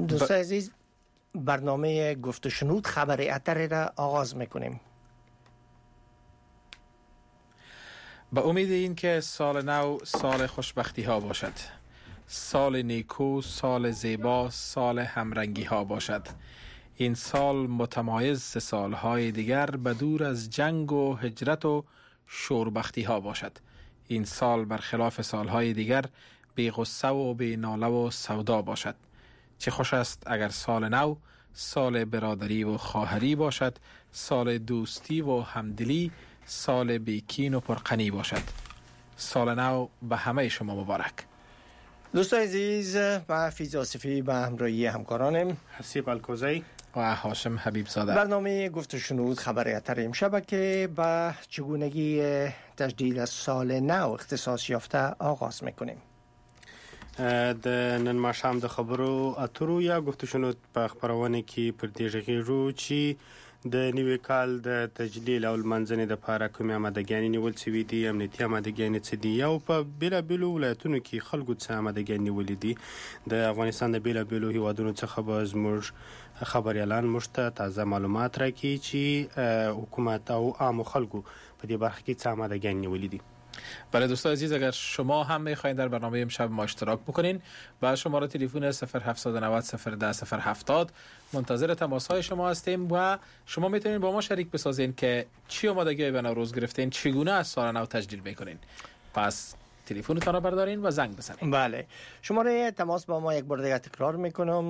دوستان عزیز، برنامه گفت و شنود خبر اتر را آغاز میکنیم. با امید این که سال نو سال خوشبختی ها باشد، سال نیکو، سال زیبا، سال همرنگی ها باشد. این سال متمایز سالهای دیگر به دور از جنگ و هجرت و شوربختی ها باشد. این سال برخلاف سالهای دیگر بی غصه و بی ناله و سودا باشد. چه خوش است اگر سال نو سال برادری و خواهری باشد، سال دوستی و همدلی، سال بیکین و پرقنی باشد. سال نو به همه شما مبارک. دوستان عزیز، با فیض آصفی به همراهی همکارانم حسیب الکوزی و هاشم حبیب زاده، برنامه گفت و شنود خبر اتر امشب که به چگونگی تجدید سال نو اختصاص یافته آغاز میکنیم. د نن ماښام د خبرو اترو یا گفت و شنود په خپرونه کې پر دې غږیږو چې د نوي کال د تجلیل او لمانځنې دپاره کومې امادګیانې نیول شوي دي، امنیتي امادګیانې څه دي، او په بېلابېلو ولایتونو کې خلکو څه امادګیانې نیولې دي. د افغانستان د بېلابېلو هیوادونو څخه به زموږ خبریالان موږ ته تازه معلومات راکړي چې حکومت او عامو خلکو په دې برخه کې څه امادګیانې نیولې دي. بله دوستان عزیز، اگر شما هم میخواین در برنامه امشب ما اشتراک بکنین، با شماره تلفن 0790 010 070 منتظر تماس های شما هستیم و شما میتونین با ما شریک بسازین که چی آمادگی به نوروز گرفتین، چگونه از سال نو تجلیل میکنین. پس تلفنتون رو بردارین و زنگ بزنین. بله، شماره تماس با ما یک بار دیگه تکرار میکنم،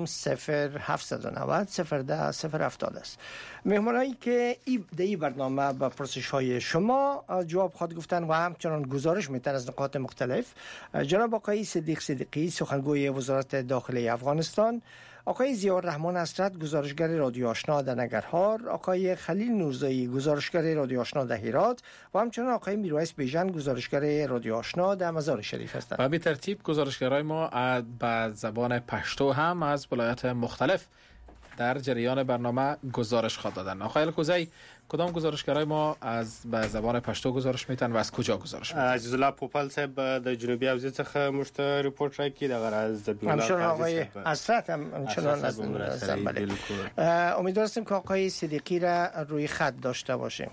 0790 010 070 است. مهمانایی که در این برنامه با پرسش های شما جواب خواهد گفتن و همچنان گزارش میتن از نقاط مختلف، جناب آقای صدیق صدیقی سخنگوی وزارت داخلی افغانستان، آقای ضیاءالرحمن حسرت گزارشگر رادیو آشنا در ننگرهار، آقای خلیل نورزایی گزارشگر رادیو آشنا در هرات و همچنان آقای میرویس بیژن گزارشگر رادیو آشنا در مزار شریف هستند. و به ترتیب گزارشگرای ما به زبان پشتو هم از ولایات مختلف در جریان برنامه گزارش خواهد دادن. آقای الکوزی، کدام گزارشگرای ما از به زبان پشتو گزارش میتن و از کجا گزارش میتن؟ عزیز الله پوپل صاحب د جنوبی حوزه څخه مشت ریپورت راکړي، د غرض د همچنان آقای حسرت هم همچنان از زنبله. امیدوار هستیم که آقای صدیقی را روی خط داشته باشیم.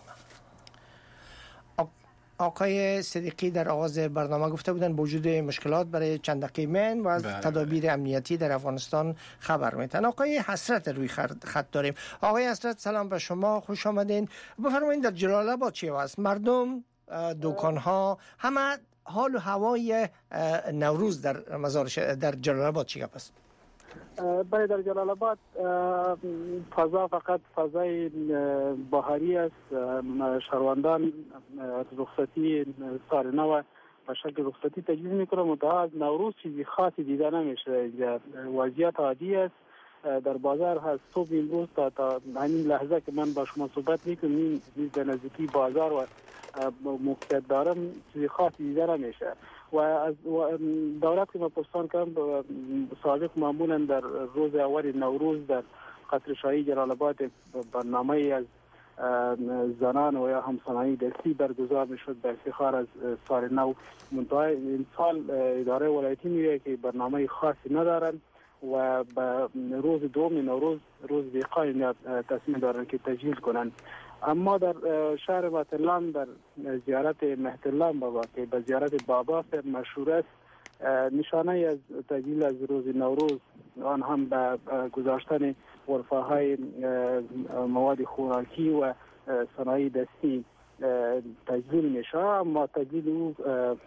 آقای صدیقی در آغاز برنامه گفته بودن با وجود مشکلات برای چند دقیقه من و از تدابیر امنیتی در افغانستان خبر میتن. آقای حسرت روی خط داریم. آقای حسرت سلام به شما، خوش آمدین. بفرمایید در جلال آباد چی است؟ مردم، دکان‌ها، همه حال و هوای نوروز در در جلال آباد چی است؟ برای در جلال آباد فضا فقط فضای بهاری است. شهروندان رخصتی سال نو به شکل رخصتی تجلیل میکنه، منتها از نوروز چیزی خاصی دیده نمیشه. وضعیت عادی است. در بازار هست. صبح امروز تا همین لحظه که من با شما صحبت میکنم به نزدیکی بازار و موقعیت دارم چیزی خاصی دیده نمیشه. و از دولت که ما پرسان کردم سابق معمولا در روز اول نوروز در قصر شاهی جلال آباد برنامه از زنان و یا همسنایی دستی برگزار میشد به افتخار از سال نو. منتها این سال اداره ولایتی میگه که برنامه خاصی ندارن و به روز دوم نوروز روز وقای تصمیم دارن که تجلیل کنن. اما در شهر مهترلام در زیارت مهترلام بابا که به زیارت بابا مشهور است، نشانه از تجلیل از روز نوروز آن هم به گذاشتن غرفه‌های مواد خوراکی و صنایع دستی تجلیل میشه. اما تجلیل او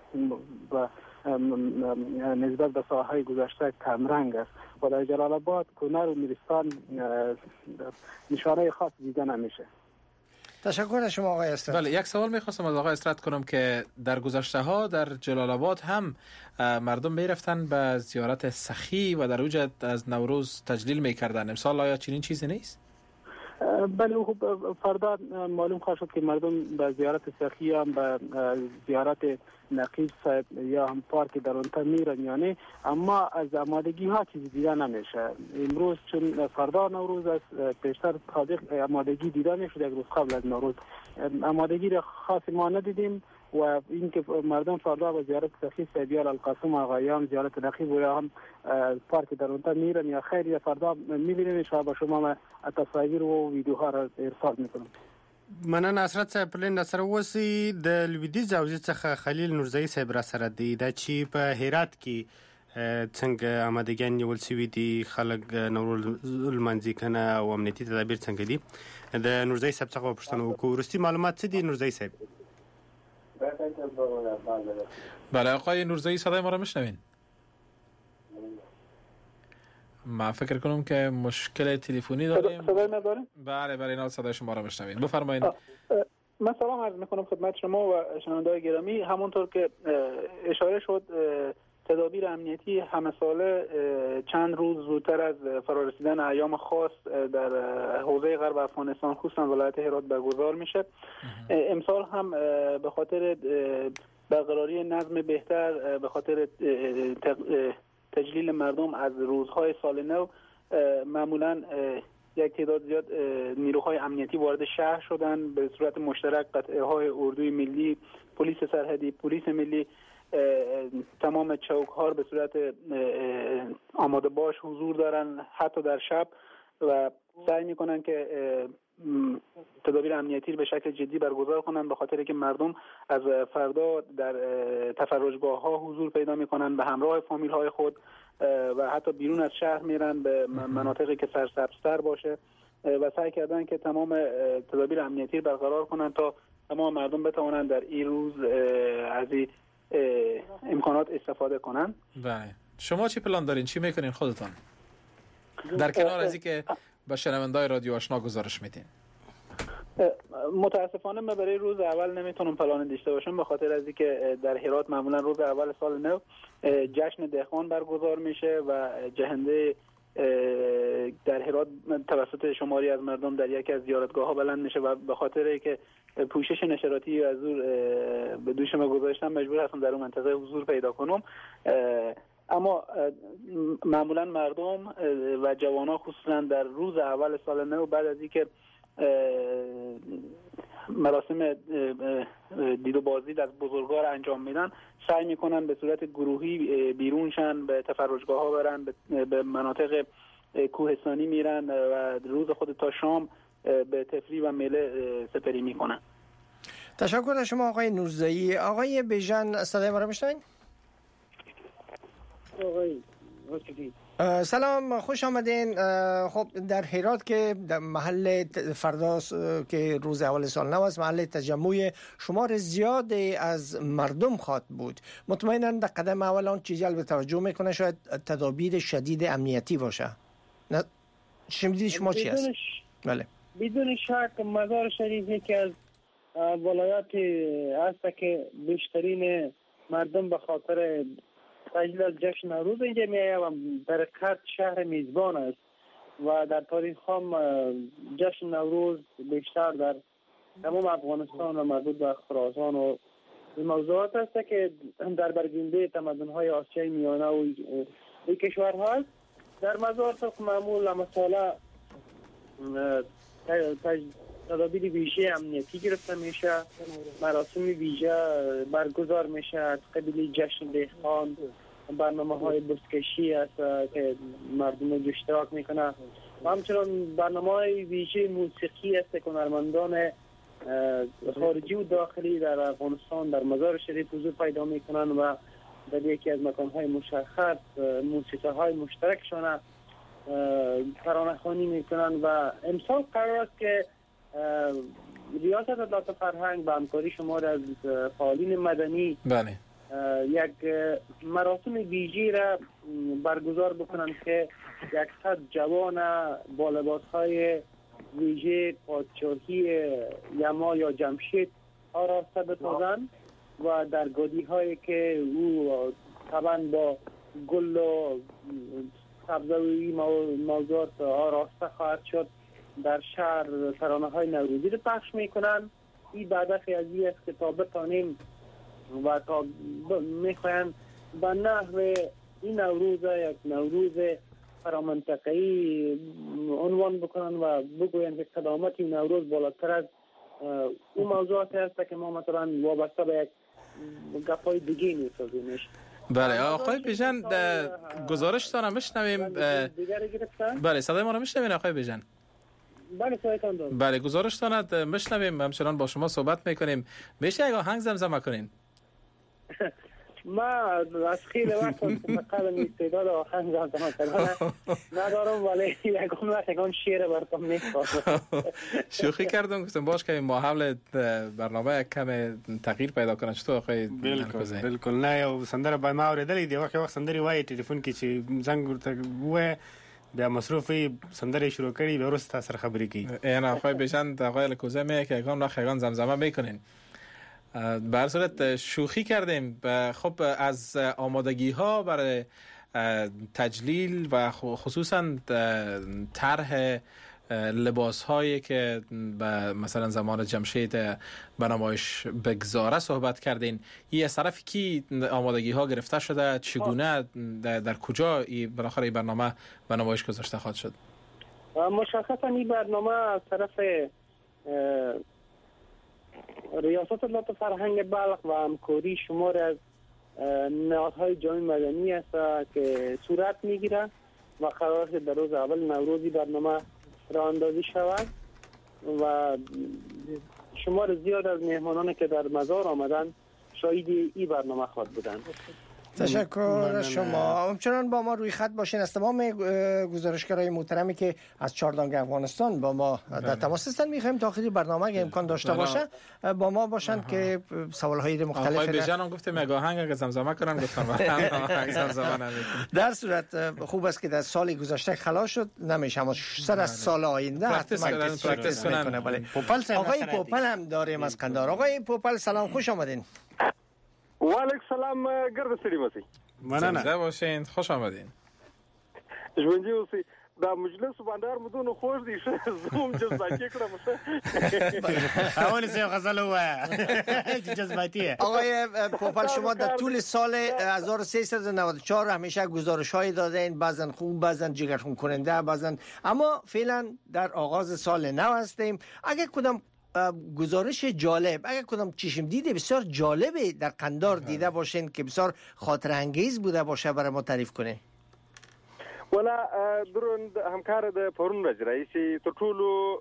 نسبت به سالهای گذشته کمرنگ است و در جلال آباد، کنر و میرستان نشانه خاص دیده نمیشه. تشکر از شما آقای اسرت. بله، یک سوال میخواستم از آقای اسرت کنم که در گذشته ها در جلال آباد هم مردم میرفتن به زیارت سخی و در اوج از نوروز تجلیل میکردن. امسال آیا چنین چیزی نیست؟ بله، خب فردا معلوم خواهد شد که مردم به زیارت سخی هم به زیارت نقیب صاحب یا هم پارک در اونتا میرن یا نه، اما از آمادگی ها چیزی دیده نمیشه. امروز چون فردا نوروز است، پیشتر آمادگی دیده میشد یک روز قبل از نوروز. آمادگی را خاصی ما ندیدیم و اینکه مردم فردا به زیارت سخی سیبیال القاسم آقایان زیارت نقیب و یا هم پارک در اونجا میرن یا خیر یا فردا میبینیم با شما تصاویر و ویدیوها را ارسال میکنم. مننه حضرت صاحب پلین سره وسی د لویدیځ حوزې څخه خلیل نورزئی صاحب را سره دی دا چې په هرات کې څنګه آمادګیان نیول شوي دي خلک نوروز لمانځي کنه او امنیتي تدابیر څنګه دي د نورزئی صاحب څخه پوښتنه وکړو وروستي معلومات څه دي نورزئی صاحب؟ بله آقای نورزئی صدای ما را میشنوین؟ من فکر کنم که مشکل تلفنی داریم. صدای ما داریم؟ بله اینا صدای شما را میشنوین. بفرمایید. من سلام عرض میکنم خدمت شما و شنونده‌های گرامی. همونطور که اشاره شد تدابیر امنیتی همه ساله چند روز زودتر از فرارسیدن ایام خاص در حوزه غرب افغانستان خصوصا ولایت هرات برگزار میشه. امسال هم به خاطر برقراری نظم بهتر، به خاطر تجلیل مردم از روزهای سال نو، معمولا یک تعداد زیاد نیروهای امنیتی وارد شهر شدن به صورت مشترک. قطعه‌های اردوی ملی، پلیس سرحدی، پلیس ملی، تمام چوک‌ها به صورت آماده باش حضور دارن حتی در شب و سعی میکنن که تدابیر امنیتی به شکل جدی برگزار کنن، به خاطر که مردم از فردا در تفرجگاه‌ها حضور پیدا میکنن به همراه فامیل‌های خود و حتی بیرون از شهر میرن به مناطقی که سرسبزتر باشه و سعی کردن که تمام تدابیر امنیتی برقرار کنن تا تمام مردم بتوانند در این روز از این امکانات استفاده کنن. بله. شما چی پلان دارین؟ چی میکنین خودتان؟ در کنار از اینکه به شنونده‌های رادیو آشنا گزارش میدین. متاسفانه من برای روز اول نمیتونم پلان داشته باشم، به خاطر از اینکه در هرات معمولا روز اول سال نو جشن دهقان برگزار میشه و جهنده در هرات توسط شماری از مردم در یکی از زیارتگاه‌ها بلند میشه و به خاطر که پوشش نشراتی از دور به دوش ما گذاشتم مجبور هستم در اون منطقه حضور پیدا کنم. اما معمولا مردم و جوانان خصوصا در روز اول سال نو بعد از اینکه مراسم دید و بازدید از بزرگوار انجام میدن سعی میکنن به صورت گروهی بیرون شن، به تفرجگاه ها برن، به مناطق کوهستانی میرن و روز خود تا شام به تفریح و میله سپری میکنن. تشکر از شما آقای نورزئی. آقای بیژن صدای ما را میشنوین؟ سلام، خوش آمدین. خب در هرات که در محل فردا که روز اول سال نو است، محل تجمع شمار زیادی از مردم خواهد بود. مطمئنا در قدم اول آن چیزی جلب توجه میکنه شاید تدابیر شدید امنیتی باشه. نه شنیدید شما چی است؟ بله. بدون شک مزار شریف یکی از ولایات است که بیشترین مردم به خاطر تجلیل جشن نوروز اینجا میآید و در کرد شهر میزبان است و در تاریخ هم جشن نوروز بیشتر در تمام افغانستان و مربوط به خراسان و این موضوعات است که در برگنده تمدن‌های آسیای میانه و این کشورها است. در مزار طبق معمول مساله تدابیر ویژه امنیتی گرفته میشه، مراسم ویژه برگزار میشه از قبیل جشن دهقان، برنامه‌های بزکشی است که مردم اشتراک میکنه و همچنان برنامه‌های ویژه موسیقی است که هنرمندان خارجی و داخلی در افغانستان در مزار شریف حضور پیدا میکنن و در یکی از مکان‌های مشخص موسیقی‌های مشترکشان ترانه‌خوانی میکنن و امسال قرار است که ریاست وزارت فرهنگ با همکاری شمار از فعالین مدنی بله یک مراسم ویژه را برگزار بکنند که 100 جوان با لباس‌های ویژه پادشاهی یما یا جمشید آراسته بسازند و در گودی‌هایی که او طبعا با گل و سبزی موضوعات آراسته خواهد شد در شهر ترانه‌های نوروزی رو پخش میکنن. این بعد از این است که تا بتانیم و تا میخواین به نحو این نوروز یک نوروز فرامنطقه‌ای عنوان بکنن و بگوین که قدامت این نوروز بالاتر از اون موضوعات هست که ما مثلا وابسته به یک گپای دیگه میسازیمش. بله آقای بیژن گزارشتان رو میشنویم. دیگه گرفتن؟ بله صدای ما رو میشنوین آقای بیژن؟ بله صدایتان دارم. بله گزارشتان رو میشنویم، همچنان با شما صحبت میکنیم. میشه یک آهنگ زمزمه کنین؟ ما از خیلی وقت قدم استعداد آهنگ زمزمه کردن ندارم، ولی یکم وقت یکم شعر براتون میخوام. شوخی کردم گفتم باش که ما حول برنامه کم تغییر پیدا کنه. چطور آقای بالکل نه یو سندره با ما اوریدلې دی وخت سندري وای ټلیفون کې چې زنګ ورته وای بیا مصروفی سندره شروع کړي بیا وروسته سره خبرې کوي. اینا آقای بیژن آقای لکوزه میگه که یگان وقت یگان زمزمه میکنین. به هر صورت شوخی کردیم. خب از آمادگی ها برای تجلیل و خصوصا طرح لباس هایی که مثلا زمان جمشید به نمایش بگذاره صحبت کردین. این از طرف کی آمادگی ها گرفته شده؟ چگونه در کجا بالاخره این برنامه به نمایش گذاشته خواهد شد؟ مشخصا این برنامه از طرف ریاست دولت فرهنگ بلخ و همکاری شمار از نهادهای جامعه مدنی است که صورت میگیره و قرار است در روز اول نوروزی برنامه راه اندازی شود و شمار زیاد از مهمانانی که در مزار آمدن شاهد این برنامه خواهد بودند. تشکر از شما. همچنان با ما روی خط باشین. از تمام گزارشگرای محترمی که از چهاردانگ افغانستان با ما در تماس هستند می‌خوایم تا آخر برنامه اگه امکان داشته باشه با ما باشن که سوال‌های مختلف آقای بیژن گفتم یک آهنگ اگه زمزمه کنن گفتم آهنگ زمزمه نمی‌کنم. در صورت خوب است که در سال گذشته خلاص شد نمیشه اما سر از سال آینده پرکتیس کنن. آقای پوپل هم داریم از قندهار. آقای پوپل سلام، خوش آمدین. و علیکم سلام، گرد سری مسی. زنده باشین، خوش آمدین. ژوندي اوسئ. دا مجلس باندې مدونه خوش دي زوم جذباتی کړم. اول سه غزل وای جذباتی. آقای پوپل شما در طول سال 1394 همیشه گزارش‌های دادین، بعضن خوب بعضن جگرخون کننده بعضن، اما فعلا در آغاز سال نو هستیم. اگه کدام گزارش جالب، اگر کدام چشم دیده بسیار جالبه در قندهار دیده باشین که بسیار خاطر انگیز بوده باشه برای ما تعریف کنه؟ ولا درون همکار د پرون ورځ رئیس تر ټولو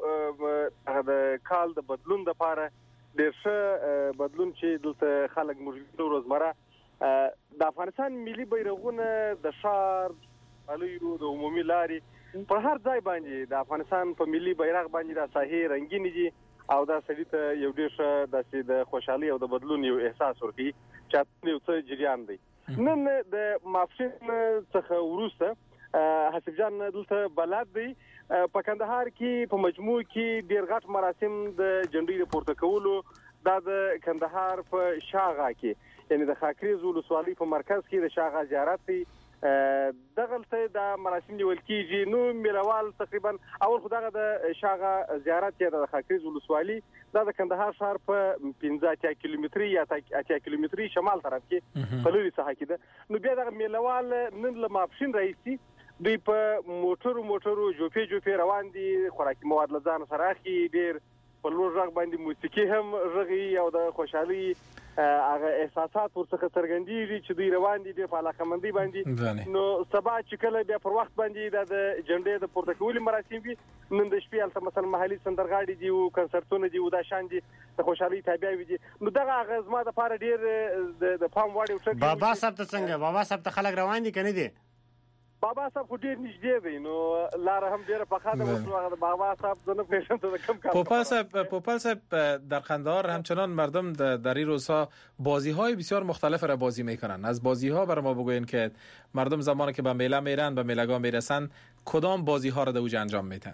د کال د بدلون د پاره ډېر ښه بدلون چې دلته خلک موجود روزمره د افغانستان ملي بیرغونه د شار الیو د عمومي لاري په هر ځای باندې د افغانستان په ملي بیرغ باندې د ساحې رنگین دي او دا سړی ته یو ډېر ښه د خوشحالي او د بدلون یو احساس ورکوي چې یو څه جریان دی. نن د مافشین څخه وروسته حسب جان دلته بلد دی په کندهار کې په مجموع کې ډېر غټ مراسم د جنډۍ د پورته کولو دا د کندهار په شاغه کې یعنی د خاکریز ولسوالۍ په مرکز کې د شاغه زیارت دی. دغلته د مراسم نیول کیږي. نو میروال تقریبا اول خدغه د شاغه زیارت کې د خاکریز ولسوالۍ د کندهار ښار په 15 کیلومتري یا 8 کیلومتري شمال طرف کې په لوري ساحه کې ده. نو بیا د میروال نن له ماپښین رئیسي دوی په موټرو جوپې روان دي، خوراکي مواد له ځان سره اخلي، ډېر په لوړ غږ باندې موسیقي هم غږي او د خوشحالي هغه احساسات ورڅخه څرګندېږي چې دوی روان دي ډېر په علاقمندۍ باندې. نو سبا چې کله بیا پر وخت باندې د جنډې د پورته کولو مراسم وي، نن د شپې هلته مثلا محلي سندرغاړي دي او کنسرتونه دي او دا شان دي د خوشحالۍ تابع وي دي. نو دغه هغه زما دپاره ډېر د پام وړ یو ټکی. بابا صاحب ته څنګه بابا صاحب ته خلک روان دي که نه دي؟ بابا صاحب خو ډېر نږدې دی، نو لاره هم ډېره پخه ده. اوس د بابا صاحب زه نه پوهېږم ته د کوم کار. پوپل صاحب در قندهار همچنان مردم در این روزها بازی‌های بسیار مختلف را بازی میکنن. از بازی‌ها برای ما بگوین که مردم زمانی که به میله میرن به میله‌گاه میرسن کدام بازی‌ها را در اوج انجام میدن؟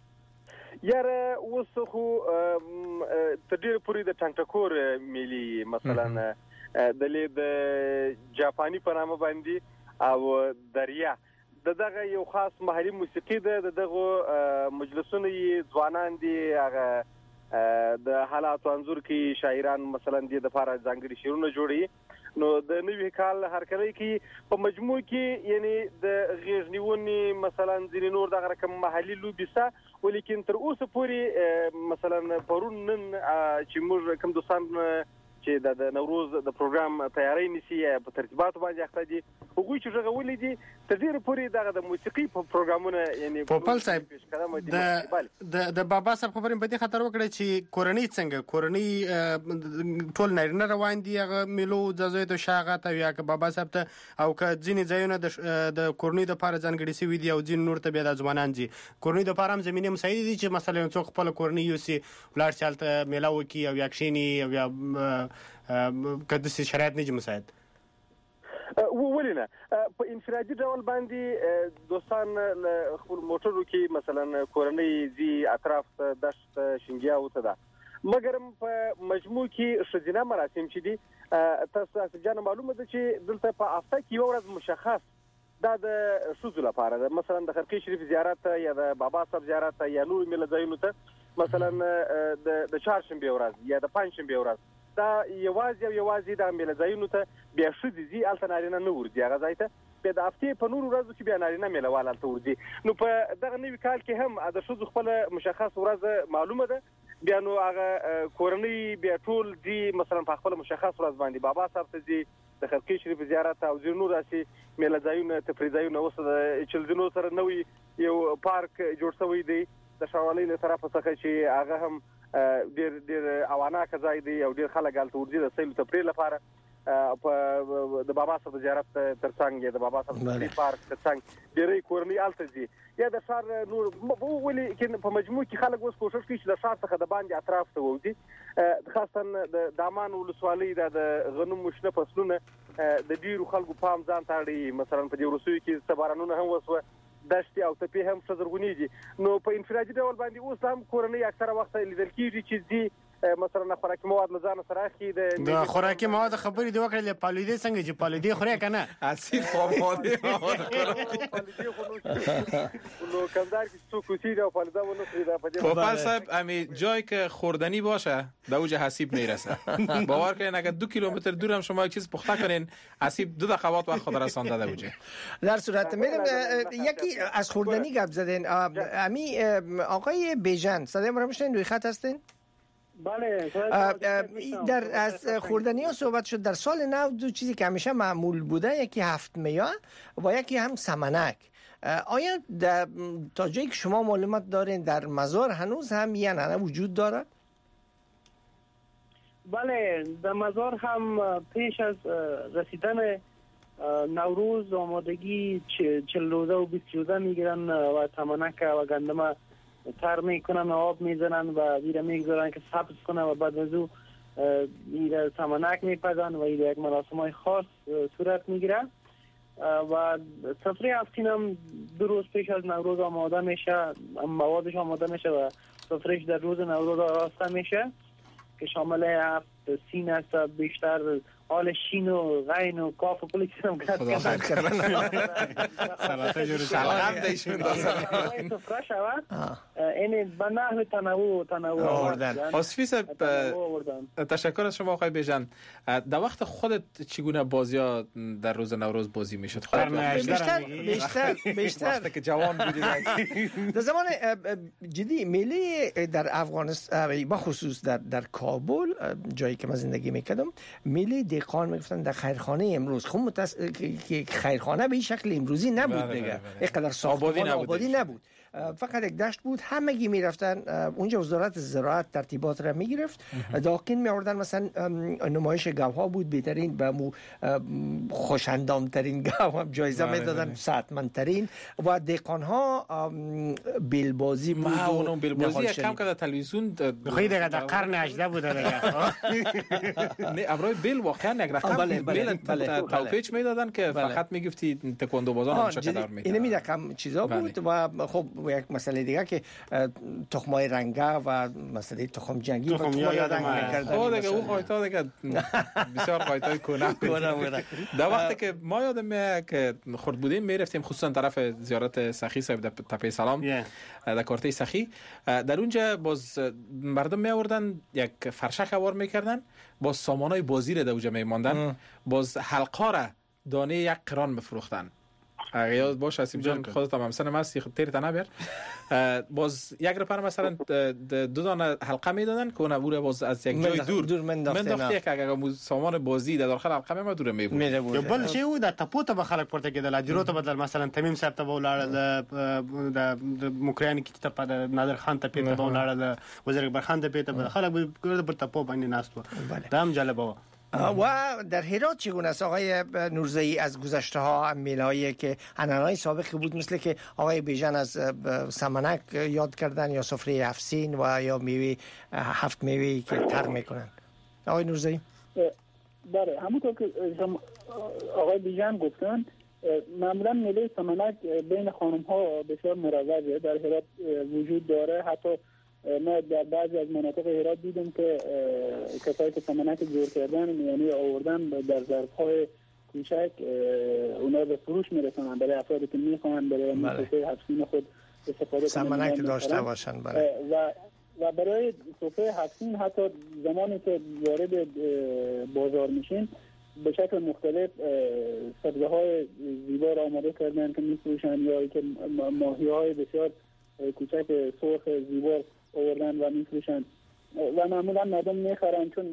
یاره اوس خو تر ډېره پورې د ټنګټکور ملي مثلا د جاپاني په نامه باندې او دریا دغه یو خاص محلي موسیقي ده. دغه مجلسونه یې ځوانان دي، هغه د حالات انځور کې شاعران مثلا د لپاره ځانګړي شعرونه جوړي. نو د نوي کال هرکلی کې په مجموع کې یعنی د غیږ نیونې مثلا ځینې نور دغه رقم محلي لوبې سته، ولیکن تر اوسه پورې مثلا پرون نن چې موږ کوم دوستان چې د نوروز د پروګرام تیاری نیسي په ترتیبات باندې اخته دي هغوی چې غوولې دي تر ډیره پورې دغه د موسیقي په پروګرامونه یعنی پوپل صاحب د بابا صاحب خبرې په دې خاطر وکړه چې کورنۍ څنګه کورنۍ ټول نارینه روان دي هغه ملو د زوی د شاغه ته یا که بابا صاحب ته او که ځینې ځایونه د کورنۍ د لپاره ځانګړي شوي دي او ځینې نور ته بیا د ځوانان دي کورنۍ د لپاره هم زمینه مساعد دي چې مثلا څوک خپل کورنۍ یوسي ولر چالت میلا وکي او یا کښینی او یا کده سي شرایط نه مساعد ولینه په انفرادي ډول باندې دوستان خپل موټرو کې مثلا کورنۍ زی اطراف ته دشت شنګیاو ته ده مګر په مجموع کې شذینه مراسم چې دي تاسو جان معلومه ده چې دلته په هفته کې یو ورځ مشخص دا د شذو لپاره ده مثلا د خرقي شریف زیارت یا د بابا صاحب زیارت یا نور مل ځایونو ته مثلا د چهارشنبه ورځ یا د پنځشنبه ورځ دا یوازې د مل ځایونو ته بیا شذ زی التنارینه نه ورځي هغه ځای ته په د هفته په نور ورځو کې بیا نارینه ملوال الته ورځي نو په دغه نوی کال کې هم د شذو خپل مشخص ورځ معلومه ده بیا نو هغه کورنۍ بیا ټول دی مثلا په خپل مشخص ورځ باندې بابا صاحب ته دی د خرقي شریف زیارت او ځینو راسي مل ځایونه تفریحي اوس د چلزنو سره نوې یو پارک جوړ شوی دی د شاولې له طرفه څخه چې هغه هم ډیر اواناکه ځای دی او ډیر خلک الته ورځي د سیل تفریح لپاره په د بابا صاحب زیارت ترڅنګ د بابا صاحب پارک ترڅنګ ډیرې کورنۍ الته دي یا د شهر نور ولې کې په مجموع کې خلک اوس کوشش کوي چې د شهر څخه د باندې اطراف ته وځي خاصه د دامان ولسوالۍ د غنم مشنه فصلونه د ډیرو خلکو پام ځان تاړي مثلا په دې روسي کې سبارانونه هم وسوه دشتي او تپې هم شذرغونی دي نو په انفرادي ډول باندې اوس هم کورنۍ اکثره وخت لیدل کیږي چې دي مثلا خوراکي مواد لزان سره اخی د خوراکي مواد خبرې دی وکړل پالیدې څنګه چې پالیدې خوري کنه اسید خاموده نو کمدار کې څوک کوسی دا پالیدا ونه خرید په دې پوپل صاحب امی جای که خوردنی باشه به اوج حسیب میرسه باور کنین اگر 2 کیلومتر دور هم شما یک چیز پخته کنین حسیب 2 دقیقه وقت خود رسانده ده اوجه در صورت میرم یکی از خوردنی گپ زدین امی آقای بیژن صدای ما رو میشنین روی خط هستین بله در از خوردنی ها صحبت شد در سال نو دو چیزی که همیشه معمول بوده یکی هفت میوه و یکی هم سمنک آیا تا جایی که شما معلومات دارین در مزار هنوز هم یه نه وجود داره؟ بله در مزار هم پیش از رسیدن نوروز آمادگی 40 روزه و 20 روزه میگیرن و سمنک و گندم تر میکنن و آب میزنن و ویره میگذارن که سبز کنن و بعد از او ویره سمنک میپزن و ویره یک مراسم های خاص صورت میگیره و سفره هفتین هم 2 روز پیش از نوروز آماده میشه موادش آماده میشه و سفرهش در روز نوروز آراسته میشه که شامل هفت سین است بیشتر حال شین و غین و کاف و کلی چیز هم خدا خیر کنن سلطه جوری شلغم دیشون دازن سفره شود این به نحو تنوع آوردن آصفی صاحب تشکر از شما آقای بیژن در وقت خودت چگونه بازی ها در روز نوروز بازی میشد؟ بیشتر وقتی که جوان بودید در زمان جدی ملی در افغانستان بخصوص در کابل جایی که من زندگی میکردم ملی دهقان میگفتن در خیرخانه امروز خب که خیرخانه به این شکل امروزی نبود دیگه اینقدر ساختمان آبادی نبود فقط یک دشت بود همگی میرفتن اونجا وزارت زراعت ترتیبات را میگرفت داکین میآوردن مثلا نمایش گاوها بود بهترین به خوشندام ترین گاو هم جایزه میدادن صحتمندترین و دهقان ها بیلبازی بود اونم بیلبازی کم کرده تلویزیون خیلی دیگه در قرن 18 بود دیگه نه ابرای بیل واقعا یک رقم بیل توپیچ میدادن که فقط میگفتی تکواندو بازان هم چقدر میدادن اینه میدکم چیزا بود و خب یک مسئله دیگه که تخمای رنگه و مسئله تخم جنگی و تخمای رنگ میکردن خب دیگه اون قایتا دیگه بسیار قایتای کنه در وقتی که ما یادم میاد که خورد بودیم میرفتیم خصوصا طرف زیارت سخی صاحب در تپه سلام در کارته سخی در اونجا باز مردم میآوردن یک فرشک وار میکردن باز سامانای بازی را در اونجا میماندن باز حلقا را دانه یک قران میفروختن اگه یاد باشه اسیم جان خودت هم همسن مستی تیر تا نبر. باز یک رپر مثلا دو دانه حلقه میدادن که اون بوره باز از یک جای دور منداخته که اگه سامان بازی در داخل حلقه ما دوره میبود. یا بل چه او در تپوت به خلق پورته کېدل اجرو ته بدل مثلا تمیم صاحب ته ولاړ د مکرانی کی ته په نادر خان ته پیته ولاړ وزیر اکبر خان ته پیته خلق به پر تپو باندې ناستو. دام جالب و در هرات چگونه است آقای نورزئی؟ از گذشته ها میلهایی که عنعنه‌های سابقی بود مثل که آقای بیژن از سمنک یاد کردن یا سفره 7 سین و یا میوه 7 میوه‌ای که تر میکنن. آقای نورزئی بله، همونطور که آقای بیژن گفتن معمولا میله سمنک بین خانم ها بسیار مروجه در هرات وجود داره. حتی ما در بعضی از مناطق هرات دیدیم که کسایی که سمنک جور کردن یعنی آوردن در ظرف‌های کوچک اونا به فروش میرسونن برای افرادی که میخوان برای مسافه حفظین خود استفاده سمنک داشته باشن. و برای سفره حفظین حتی زمانی که وارد بازار میشین به شکل مختلف سبزه های زیبا را آماده کردن که میفروشن یا که ماهی های بسیار کوچک سرخ زیبا آوردن و میفروشن و معمولا مردم میخرن چون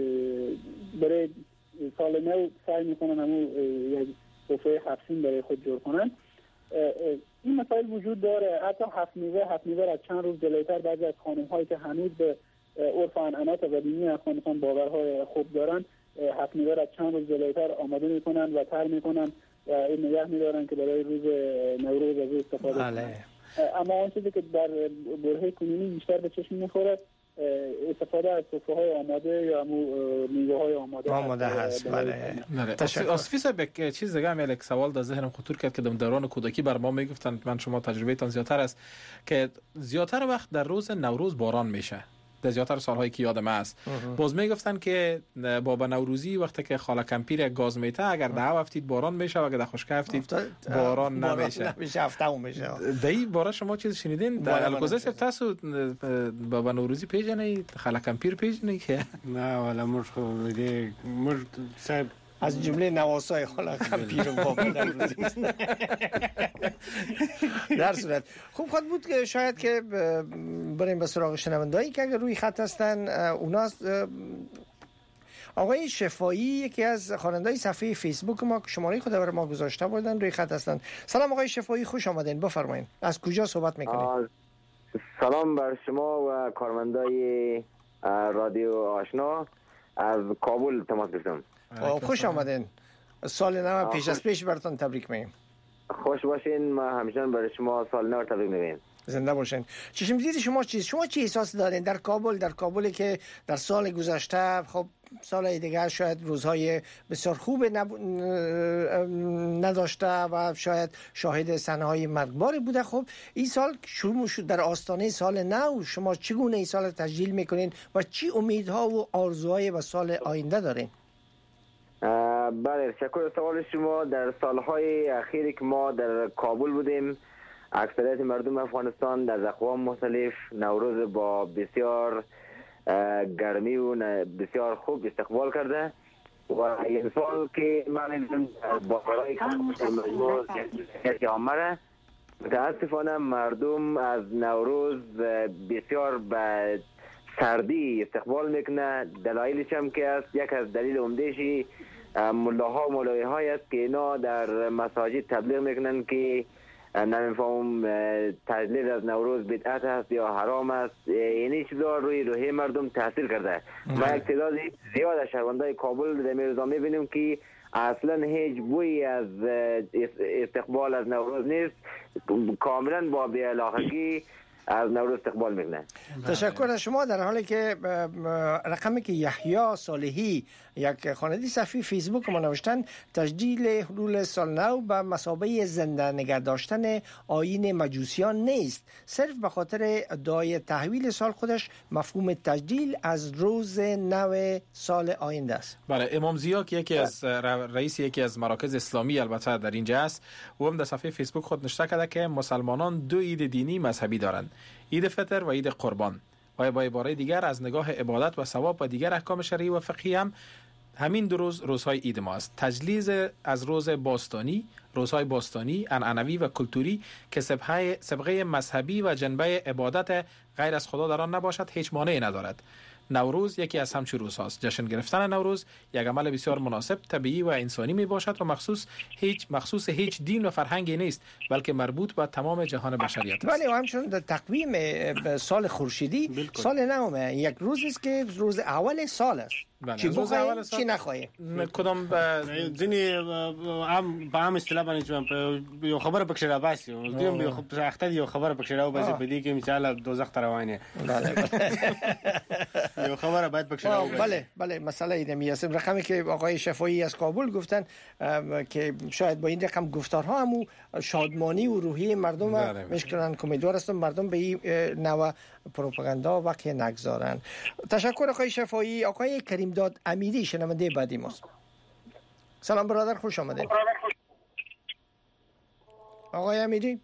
برای سال نو سعی میکنن همون یک سفره حفظین برای خود جور کنن. این مسائل وجود داره. حتی هفت میوه از چند روز جلوتر بعضی از خانم هایی که هنوز به عرف و عنعنات قدیمی افغانستان باورهای خوب دارن هفت میوه از چند روز جلوتر آماده میکنن و تر میکنن و این نگه میدارن که برای روز نوروز از استفاده کنن. اما آن چیزی که در برهه کنونی بیشتر به چشم میخوره استفاده از سفره‌های آماده یا میوه های آماده هست. بله. آصفی صاحب یک چیز دیگه هم یک سوال در ذهنم خطور کرد که در دوران کودکی بر ما میگفتن، من شما تجربه تان زیادتر است، که زیادتر وقت در روز نوروز باران میشه. در زیادتر سالهایی که یادم است باز میگفتن که بابا نوروزی وقتی که خاله کمپیر گاز میته اگر ده هفتید باران میشه و اگر ده خشک هفتید باران نمیشه هفته میشه. دایی بارا شما چیز شنیدین؟ در الگوزه سب تاسو بابا نوروزی پیژنی خاله کمپیر پیژنی که نه والا مرد صاحب از جمله نواسای خاله کمپیر بابا نوروزی در صورت خوب خود بود که شاید که بریم به سراغ شنوندهایی که اگر روی خط هستن. اونا آقای شفایی یکی از خواننده‌های صفحه فیسبوک ما که شماره خود برای ما گذاشته بودن روی خط هستن. سلام آقای شفایی، خوش آمدین، بفرمایید. از کجا صحبت میکنید؟ سلام بر شما و کارمندای رادیو آشنا، از کابل تماس گرفتم. خوش آمدین. سال نو پیش از پیش براتون تبریک میگم. خوش باشین. ما همیشه برای شما سال نو تبریک میگیم. زنده باشین. چشم دید شما چی احساس دارین در کابلی که در سال گذشته خب سال دیگه شاید روزهای بسیار خوب نداشته و شاید شاهد صحنه‌های مرگباری بوده. خب این سال شروع شد در آستانه سال نو. شما چگونه این سال تجلیل میکنین و چی امیدها و آرزوهای به سال آینده دارین؟ بله، شکر سوال شما. در سالهای اخیری که ما در کابل بودیم اکثریت مردم افغانستان در اقوام مختلف نوروز با بسیار گرمی و بسیار خوب استقبال کرده و این سال که من دیدم با برای مجموع که آمده متاسفانه مردم از نوروز بسیار به سردی استقبال میکنه. دلایلش هم که است، یک از دلیل عمده‌شی ملاها و مولایه‌های است که اینا در مساجد تبلیغ میکنن که نمیفهم تجلیل از نوروز بدعت است یا حرام است. یعنی چیزا روی روحیه مردم تاثیر کرده. ما یک تعداد زیاد از شهروندان کابل در میروزا میبینیم که اصلا هیچ بویی از استقبال از نوروز نیست، کاملا با بی‌علاقگی از نوروز استقبال میکنه. تشکر از شما. در حالی که رقمی که یحیی صالحی یک خواننده صفحه فیسبوک ما نوشتن تجلیل حلول سال نو به مثابه زنده نگه داشتن آیین مجوسیان نیست، صرف به خاطر دعای تحویل سال خودش مفهوم تجلیل از روز نو سال آینده است. بله، امام ضیا که یکی از رئیس یکی از مراکز اسلامی البته در اینجا است، او هم در صفحه فیسبوک خود نوشته کرده که مسلمانان دو عید دینی مذهبی دارند، عید فطر و عید قربان، و با عباره دیگر از نگاه عبادت و ثواب و دیگر احکام شرعی و فقهی هم همین دو روز روزهای عید ماست. تجلیز از روز باستانی، روزهای باستانی، عنعنوی و کلتوری که سابقه مذهبی و جنبه عبادت غیر از خدا در آن نباشد هیچ مانعی ندارد. نوروز یکی از همچون روزهاست. جشن گرفتن نوروز یک عمل بسیار مناسب، طبیعی و انسانی می باشد و مخصوص هیچ دین و فرهنگی نیست، بلکه مربوط به تمام جهان بشریت است. بله، و همچنین در تقویم سال خورشیدی سال نو یک روز است که روز اول سال است. چی بخواهی چی نخواهی. کدام ځینې په عام اصطلاح باندې یو خبره پکې راوباسي او دویم یو اخته یو خبره پکې راوباسي په دې کې مثال دوزخ ته روانه. یو خبره باید پکې راوباسي. بله مسئله ایده میاسم رقمی که آقای شفایی از کابل گفتن که شاید با این رقم گفتارها هم شادمانی و روحیه مردم مشکلن. امیدوار هستم مردم به این نوع پروپاگاندا وقت نگذارن. تشکر آقای شفایی. آقای کریمداد امیری شنونده بعدی ماست. سلام برادر، خوش آمدید. آقای امیری.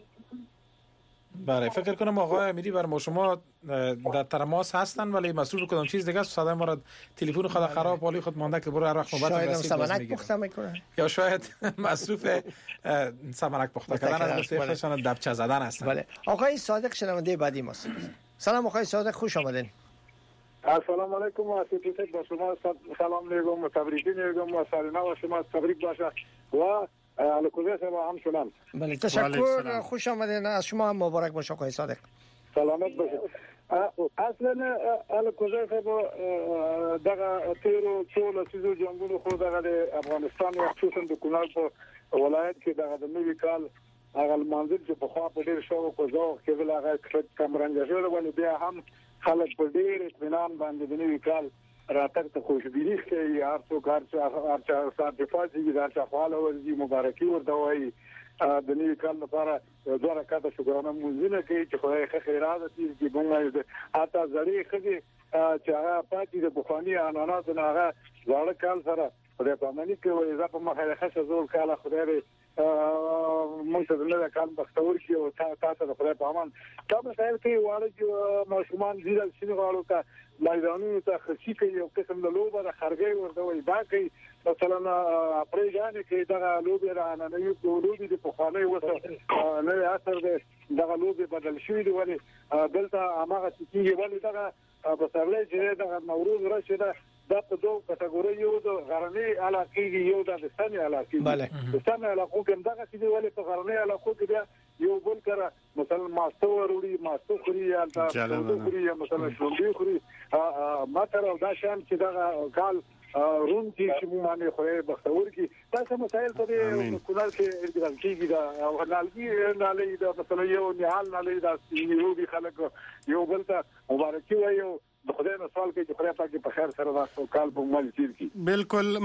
بله، فکر کنم آقای امیری بر ما شما در تماس هستن ولی مسئول کدام چیز دیگه است. صدای ما را تلفن خود خراب حالی خود مانده که برو هر وقت نوبت رسید سمنک پخته میکنن یا شاید مصروف سمنک پخته کردن از گفتهشان دبچه زدن هستن. بله، آقای صادق شنونده بعدی ماست. سلام آقای صادق، خوش آمدین. السلام علیکم و سپیسک با شما سلام میگم و تبریکی میگم و سال نو شما تبریک باشه و الکوزه با هم سلام. بله، تشکر، خوش آمدین. از شما هم مبارک باشه آقای صادق. سلامت باشه. اصلا الکوزه با دغه تیرو ټول سيزو جنگونو خو دغه د افغانستان او خصوصا د کونړ په ولایت کې دغه د نوې کال هغه منځل چې په خوا په ډیر شو کو زو کې ول هغه کمرنګ جوړ ول بیا هم خلک په ډیر اطمینان باندې د نوې کال راتګ ته خوشبینی کوي. هر څوک هر څه ساتفاجي د ځخواله ورزي مبارکي ورته وایي. د نوې کال لپاره دوه رکعاته شکرانه مونږونه کوي چې خدای خیرات دې کوي. حتی زړې خدي چې هغه پاتې د بخوانی انانات نه هغه ځاړه کال سره خدای په معنی کې وایي زه په مخه خشه زول کال خدای مونږ ته د کال بختور شي او تاسو د خدای په امان تاسو ته کوي واړه چې ماشومان دې شنو غواړو ته میدانونو ته خصي کوي او قسم له لوبه د خرګي ورته وي دا کوي. مثلا پرېګانې کې دا لوبه را نه یو لوبه د پخوانی وسه نه اثر د لوبه بدل شوی دی ولی دلته هغه چې ولی دا په سرلې چې دا نوروز راشي دا په دوه کټګوري یو د غرنی علاقې یو د سنې علاقې. بله، د سنې علاقو کې دا چې ولی په غرنی علاقو کې یو بل کړه مثلا ماستو وروړي ماستو خوري یا تاسو خوري یا مثلا شوندي خوري ماته دا شان چې دا کال رون کې چې مو باندې خو بختور کې تاسو مسائل په کونړ کې ارتباط کیږي دا او حلالګي نه دا مثلا یو نهال نه دا یو دي خلک یو بل ته مبارکي وایو. خدای نو سوال کوي چې خدای پاک په خیر سره دا کال په مال تیر کی. بالکل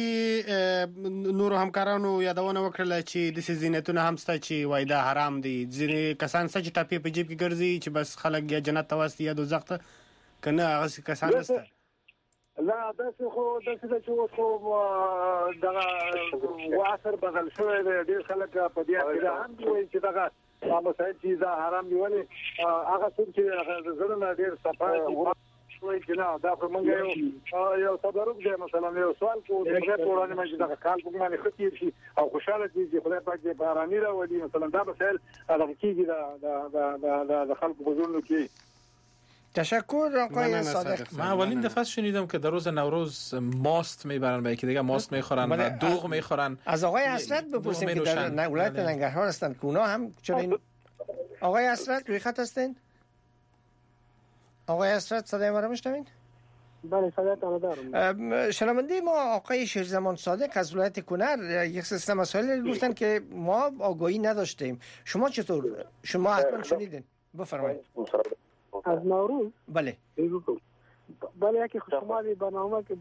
مخکې نور همکارانو یادونه وکړه چې د زینتونو هم ستا چې وایدا حرام دي. ځینې کسان چې ټاپي په جیب کې ګرځي چې بس خلک یا جنت ته واسي یا دوزخ ته کنه هغه کسان نشته. لا بس خو د څه چې خو دا واثر بدل شوی دی. ډیر خلک په دې اړه هم دوی چې دا مسائل چې دا حرام دی ولی هغه څه چې زړه ډیر صفه شوی کنه دا په مونږ یو صبروک دی. مثلا یو سوال کو د ټولنې مې دا کال په باندې خطیر شي او خوشاله دي چې خدای پاک دې باراني راوړي. مثلا دا مسائل هغه کیږي د خلکو بزرګو کې. تشکر آقای صادق. من اولین دفعه شنیدم که در روز نوروز ماست میبرن و یکی دیگه ماست میخورن و دوغ میخورن. از آقای حسرت بپرسیم که در ولایت ننگرهار هستند که اونا هم چرا این آقای حسرت روی خط هستین؟ آقای حسرت صدای ما رو میشنوین؟ بله صدایتان دارم. شنونده ما آقای شیرزمان صادق از ولایت کنر یک سیستم مسائل گفتن که ما آگاهی نداشتیم. شما چطور؟ شما حتما شنیدین. بفرمایید. از نوروز؟ بله بله یکی خوشمالی برنامه که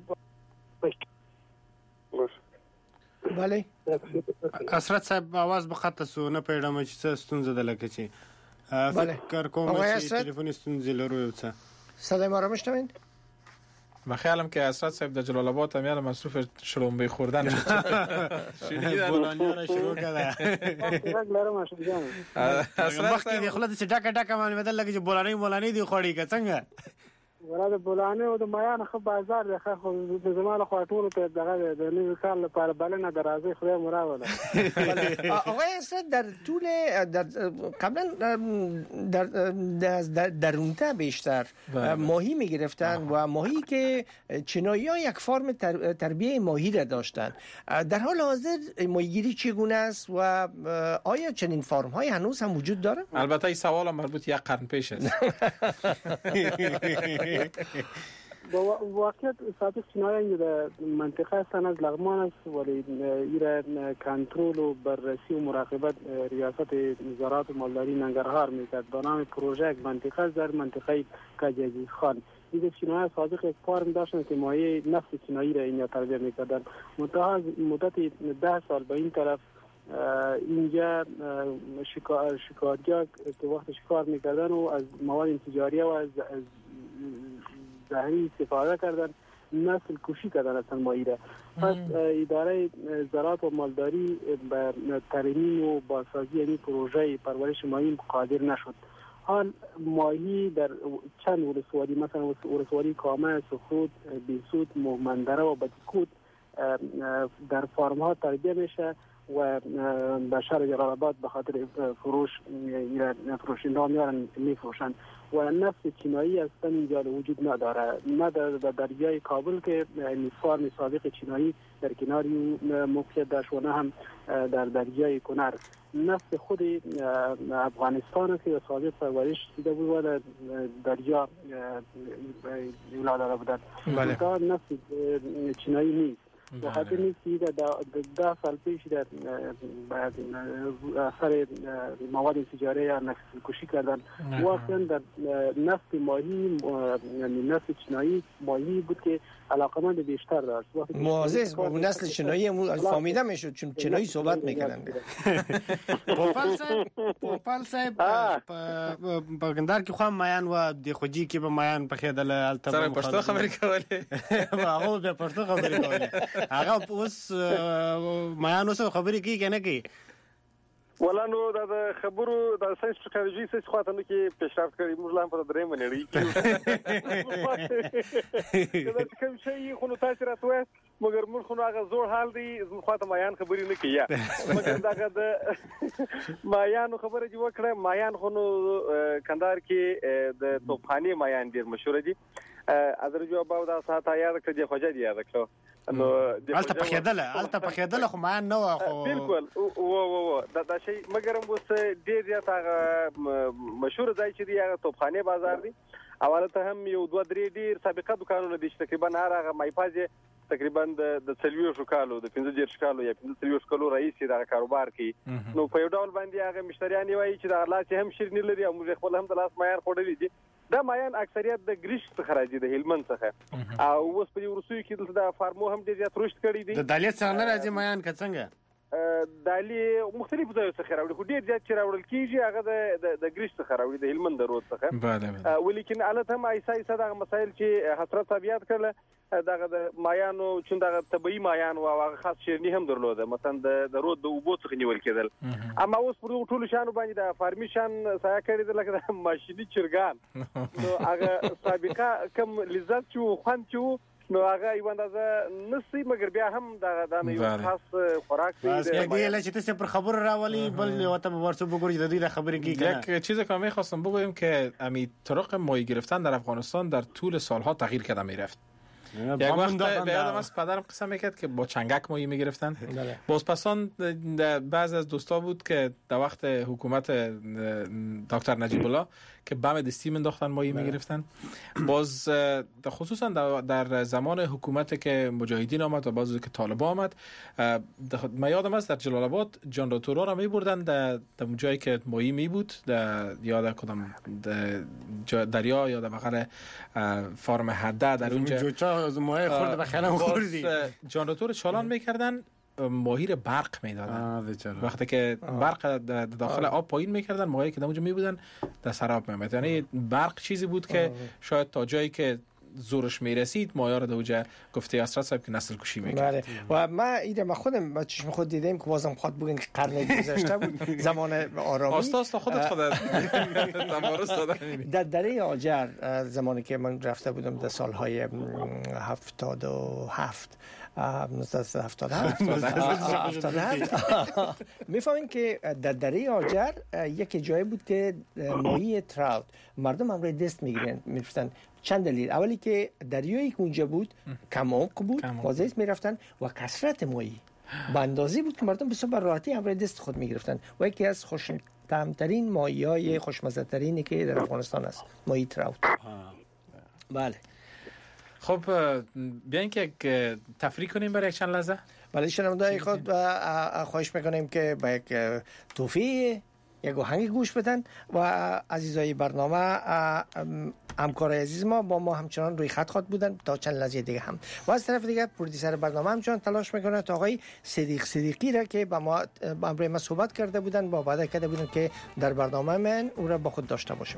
بله اسرت صاحب आवाज به خط سو نه پیډم چې څه ستونزه ده لکه چې فکر کوم چې ټلیفون ستونزه لرو څه صدای ما رو میشنوین؟ من خیالم که اسرت صاحب در جلال آباد هم یاد مصروف شلومبه خوردن شنیدن بولانیا شروع کرده. اسرت مخکې خپل د ډاکا باندې بدل لګي چې بولانی دی خوړی که څنګه ولاد بولانه و د مایان خو بازار ده خو د زمانه خو ټول ته دغه د نوي کال لپاره بلنه درازي خو مراوله. آقای اسرت در طول قبلا در اونتا بیشتر ماهی میگرفتن و ماهی که چینایی ها یک فرم تربیه ماهی را داشتن. در حال حاضر ماهیگیری چگونه است و آیا چنین فرم های هنوز هم وجود داره؟ البته این سوال مربوط یک قرن پیش است. با واقعیت صادق چینایی در منطقه هستن از لغمان است ولی ایره کنترل و بررسی و مراقبت ریاست زراعت و مالداری ننگرهار میکرد با نام پروژه یک منطقه در منطقه کجازی خان. این چینایی صادق یک فارم داشتن که ماهی نفس چینایی را اینجا تربیت میکردن. مدت 10 سال به این طرف اینجا شکارجا که وقت شکار میکردن و از مواد تجاری و از زهری استفاده کردن نسل کشی کردن اصلا ماهی را. پس اداره زراعت و مالداری به ترمیم و بازسازی یعنی پروژه پرورش ماهی قادر نشد. حال ماهی در چند ولسوالی مثلا ولسوالی کامه، سخرود، بیسود، مومندره و بدیکود در فارم ها تربیه میشه و به شهر جلال آباد به خاطر فروشنده میارن میفروشن و نفس چینایی اصلا اینجا وجود نداره. نه در دریای کابل که فارم سابق چینایی در کناری موقعیت داشت و نه هم در دریای کنر. نفس خود افغانستان که سابق پرورش دیده بود و در دریا ایلا داره بودن. نفس چینایی نیست. و خاطر نیست که در 10 سال پیش در اثر مواد تجاری یا نفس کشی کردن. واقعا در نفس ماهی یعنی نفس چینایی ماهی بود که علاقمند بیشتر داشت. معزز با نسل چینایی فهمیده میشد چون چینایی صحبت میکردن. پوپال صاحب بګندار کې خو میان و د خوجي کې به میان په خېدل الته سره پښتو خبرې کولې هغه به پښتو خبرې کولې هغه اوس میان اوس خبرې کوي کنه کوي ولا نو د خبرو د ساينس ټکنالوژي څخه خاطر نو کې پیشرفت کړی موږ لا په درې منړی کې دا کوم شي خو نو تاسو راته مگر موږ خو هغه زوړ حال دی زموږ خاطر میان خبرې نه کیه مگر داګه د میان خبره دی وکړه میان خو نو کندهار کې د توپخانه میان ډیر مشهور دي اذر جواب او دا ساته یاد کړی دی خوجه دی یاد کړو نو الته پخېدله خو میان نو خو بالکل و دا شی مگر هم اوس ډیر زیات هغه مشهور ځای چې دی هغه توپخانه بازار دی اولته هم یو 2 3 ډیر سابقه دکانونه دي چې تقریبا هغه مایپازه تقریبا د 40 کالو د 15 کالو یا 15 کالو رئیس دا کاروبار کوي نو په یو ډول باندې هغه مشتریان وایي چې دا لاس هم شیرنی لري او موږ خپل هم د لاس معیار خوړلې دي دا مایان اکثریت د ګریش څخه راځي د هلمند څخه او اوس په روسیې کې د فارمو هم ډیر زیات رشد کړی دی د دالیت څنګه راځي مایان که څنګه دالی مختلف ځایو څخه راوړي خو ډیر زیات چې راوړل کیږي هغه د ګریش څخه راوړي د هلمند رود څخه بله ولیکن البته هم ایسای صدا مسائل چې حسرت طبيعت کړل دغه د مایانو چې دغه طبي مایان او هغه خاص شیرنی هم درلوده مثلا د رود د اوبو څخه نیول کېدل اما اوس پر ټولو شانو باندې د فارمیشن سایه کړی د لکه د ماشيني چرګان نو هغه سابقه کم لذت چې خوان چې نو هغه یو اندازه نسی مگر بیا هم د یو خاص خوراک دی دیگه چې تاسو پر خبر راولي بل وته ورسو بگوید د دې خبرې کی یک چیز که می‌خواستم بگویم که امی طرق ماهی گرفتن در افغانستان در طول سالها تغییر کرده میرفت. یک وقت به یادم است پدرم قصه میکرد که با چنگک ماهی میگرفتن. بازپسان بعض از دوستا بود که در وقت حکومت دکتر نجیب الله که بم دستی انداختن ماهی میگرفتن. باز خصوصا در زمان حکومت که مجاهدین آمد و باز که طالبان آمد من یادم است در جلال آباد جنراتورها را میبردن در جایی که ماهی می بود یا در کدام دریا یا در بغل فارم حده در اونجا ماهی خورد بخیرم خوردی جنراتور چالان میکردن ماهی رو برق میدادن وقتی که برق داخل آب پایین میکردن ماهی که در اونجا میبودن در سراب میامد یعنی برق چیزی بود که شاید تا جایی که زورش میرسید مایا رو دوجه گفته اسرت صاحب که نسل کشی میکنه. بله و من خودم با چشم خود دیدم که بازم خود بگن که قرن گذشته بود زمان آرامی آستا خودت تمارس دادن در دره آجر زمانی که من رفته بودم در سالهای 77 میفهمین که در دره آجر یک جایی بود که ماهی تراوت مردم هم روی دست میرفتن. چند دلیل. اولی که دریایی که اونجا بود کم عمق بود، بازه میرفتن و کثرت ماهی به اندازه بود که مردم بسیار راحتی هم روی دست خود میگرفتن و یکی از خوش‌طعم‌ترین ماهی‌های خوشمزه‌ترینی که در افغانستان است ماهی تراوت. بله. خب بیاین که تفریح کنیم برای یک چند لحظه. بله شنونده‌های خود خواهش میکنیم که با یک توفیق یک آهنگ گوش بدن و عزیزای برنامه همکارای عزیز ما با ما همچنان روی خط خود بودن تا چند لحظه دیگه هم و از طرف دیگه پرودیسر برنامه همچنان تلاش میکنه تا آقای صدیقی را که با ما برای ما صحبت کرده بودن با وعده کرده بودن که در برنامه من او را با خود داشته باشیم.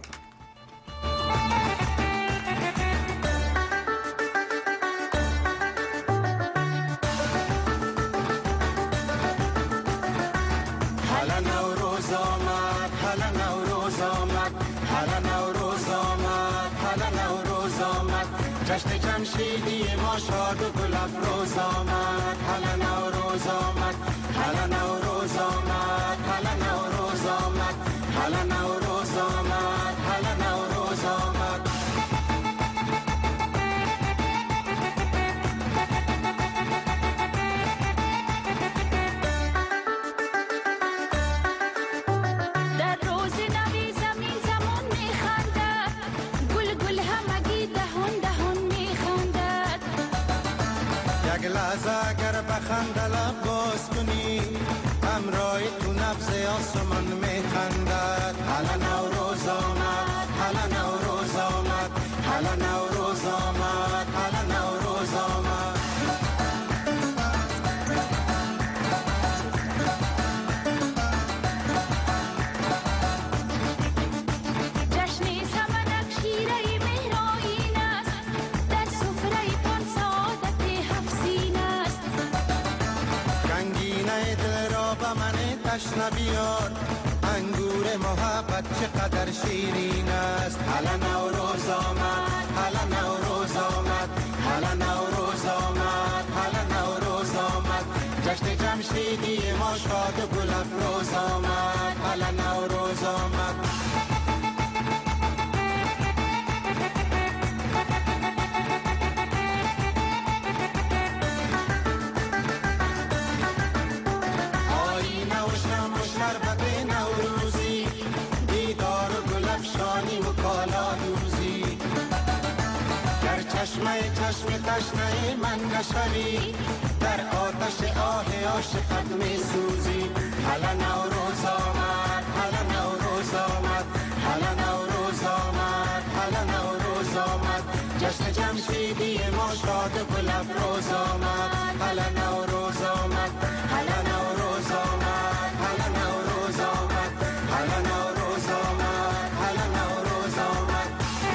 جشن جمشیدی ما شاد و گل افروز آمد، هلا نوروز آمد، هلا نوروز آمد، هلا نوروز آمد، هلا نوروز آمد، هلا نوروز آمد. در روز نوی زمین زمان میخندد، گل گل همگی دهان دهان میخندد. یک لحظه اگر بخند لب باز کنی همراه تو نبض آسمان میخندد. هلا نوروز آمد، هلا نوروز آمد، هلا نوروز آمد، هلا نوروز آمد. جشن سمنک شیره مهرآیین است، در سفره پان سعادت هفت سین است. گنگینه دل را به من تشنه بیار، انگور محبت چقدر شیرین است. هلا نوروز آمد، هلا نوروز آمد، هلا نوروز آمد، هلا نوروز آمد. جشن جمشیدی ما شاد و گل افروز آمد، هلا نوروز آمد. آینه و شم و شربت نوروزی، دیدار و گل افشانی و کالا دوزی. گر چشمه تشنه من نشوی، در آتش آه عاشقت می سوزی. هلا نوروز آمد، هلا نوروز آمد، هلا نوروز آمد، هلا نوروز آمد. جشن جمشیدی ما شاد و گل افروز آمد، هلا نوروز آمد، هلا نوروز آمد، هلا نوروز آمد، هلا نوروز آمد، هلا نوروز آمد.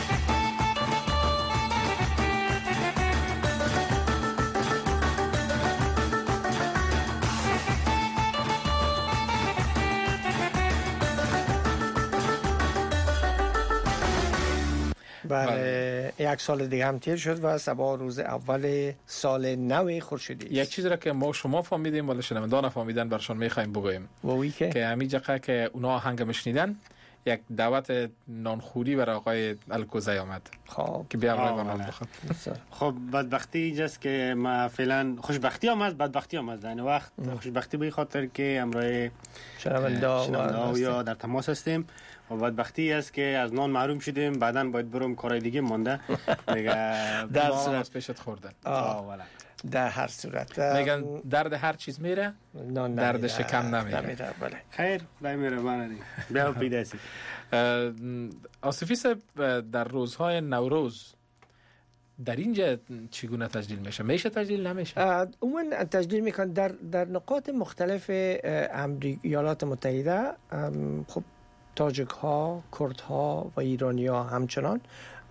بله یک سال دیگه هم تیر شد و صباح روز اول سال نو خورشیدی. یک چیزی را که ما شما فهمیدیم ولی شنوندگان نفهمیدن برشان میخوایم بگوییم که همین جقه که اونا آهنگ میشنیدن یک دعوت نانخوری برای آقای الکوزی آمد. خب که بیا برای نان بخواد. خب بدبختی اینجاست که ما فعلا خوشبختی آمد بدبختی آمد در این وقت. خوشبختی به خاطر که امروز شنونده یا در تماس هستیم و بدبختی است که از نان محروم شدیم، بعداً باید برم کارهای دیگه مانده دیگه. در صورت پیشت خوردن. در هر صورت میگن درد هر چیز میره، درد شکم نمیره. بله. خیر نمیره من بیا پیداسی. آصفی صاحب در روزهای نوروز در اینجا چگونه تجلیل میشه؟ میشه تجلیل نمیشه؟ عموما تجلیل میکن در نقاط مختلف ایالات متحده. خب تاجک ها، کرد ها و ایرانی ها همچنان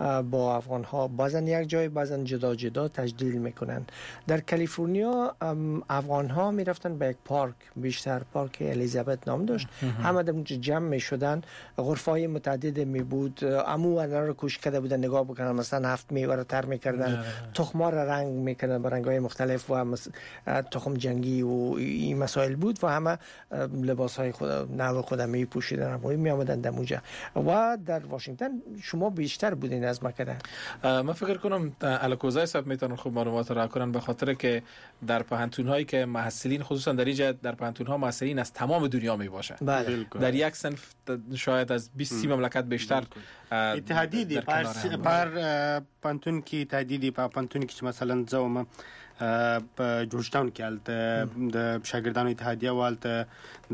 با افغان ها بعضن یک جای بعضن جدا جدا تجلیل میکنن. در کالیفرنیا افغان ها میرفتن به یک پارک، بیشتر پارک الیزابت نام داشت، همه در اونجا جمع میشدن، غرفای متعدد می بود، امو انا رو کوش کرده بودن نگاه بکنن، مثلا 7 میوه رو تر میکردن، تخما رو رنگ میکردن با رنگ‌های مختلف و تخم جنگی و این مسائل بود و همه لباس‌های خود نو خود می پوشیدن و می آمدن در اونجا. و در واشنگتن شما بیشتر بودین از مکه؟ من فکر کنم الکوزای صاحب میتونن خوب معلومات را کنن، به خاطر که در پانتون‌هایی که محصلین خصوصا در اینجا در پانتون‌ها محصلین از تمام دنیا می باشه. در یک صنف شاید از 20 مملکت بیشتر اتحادی دی پر پانتون کی اتحادی په پانتون کې مثلا زوم په جورجتاون کې د شاګردانو اتحادیه والته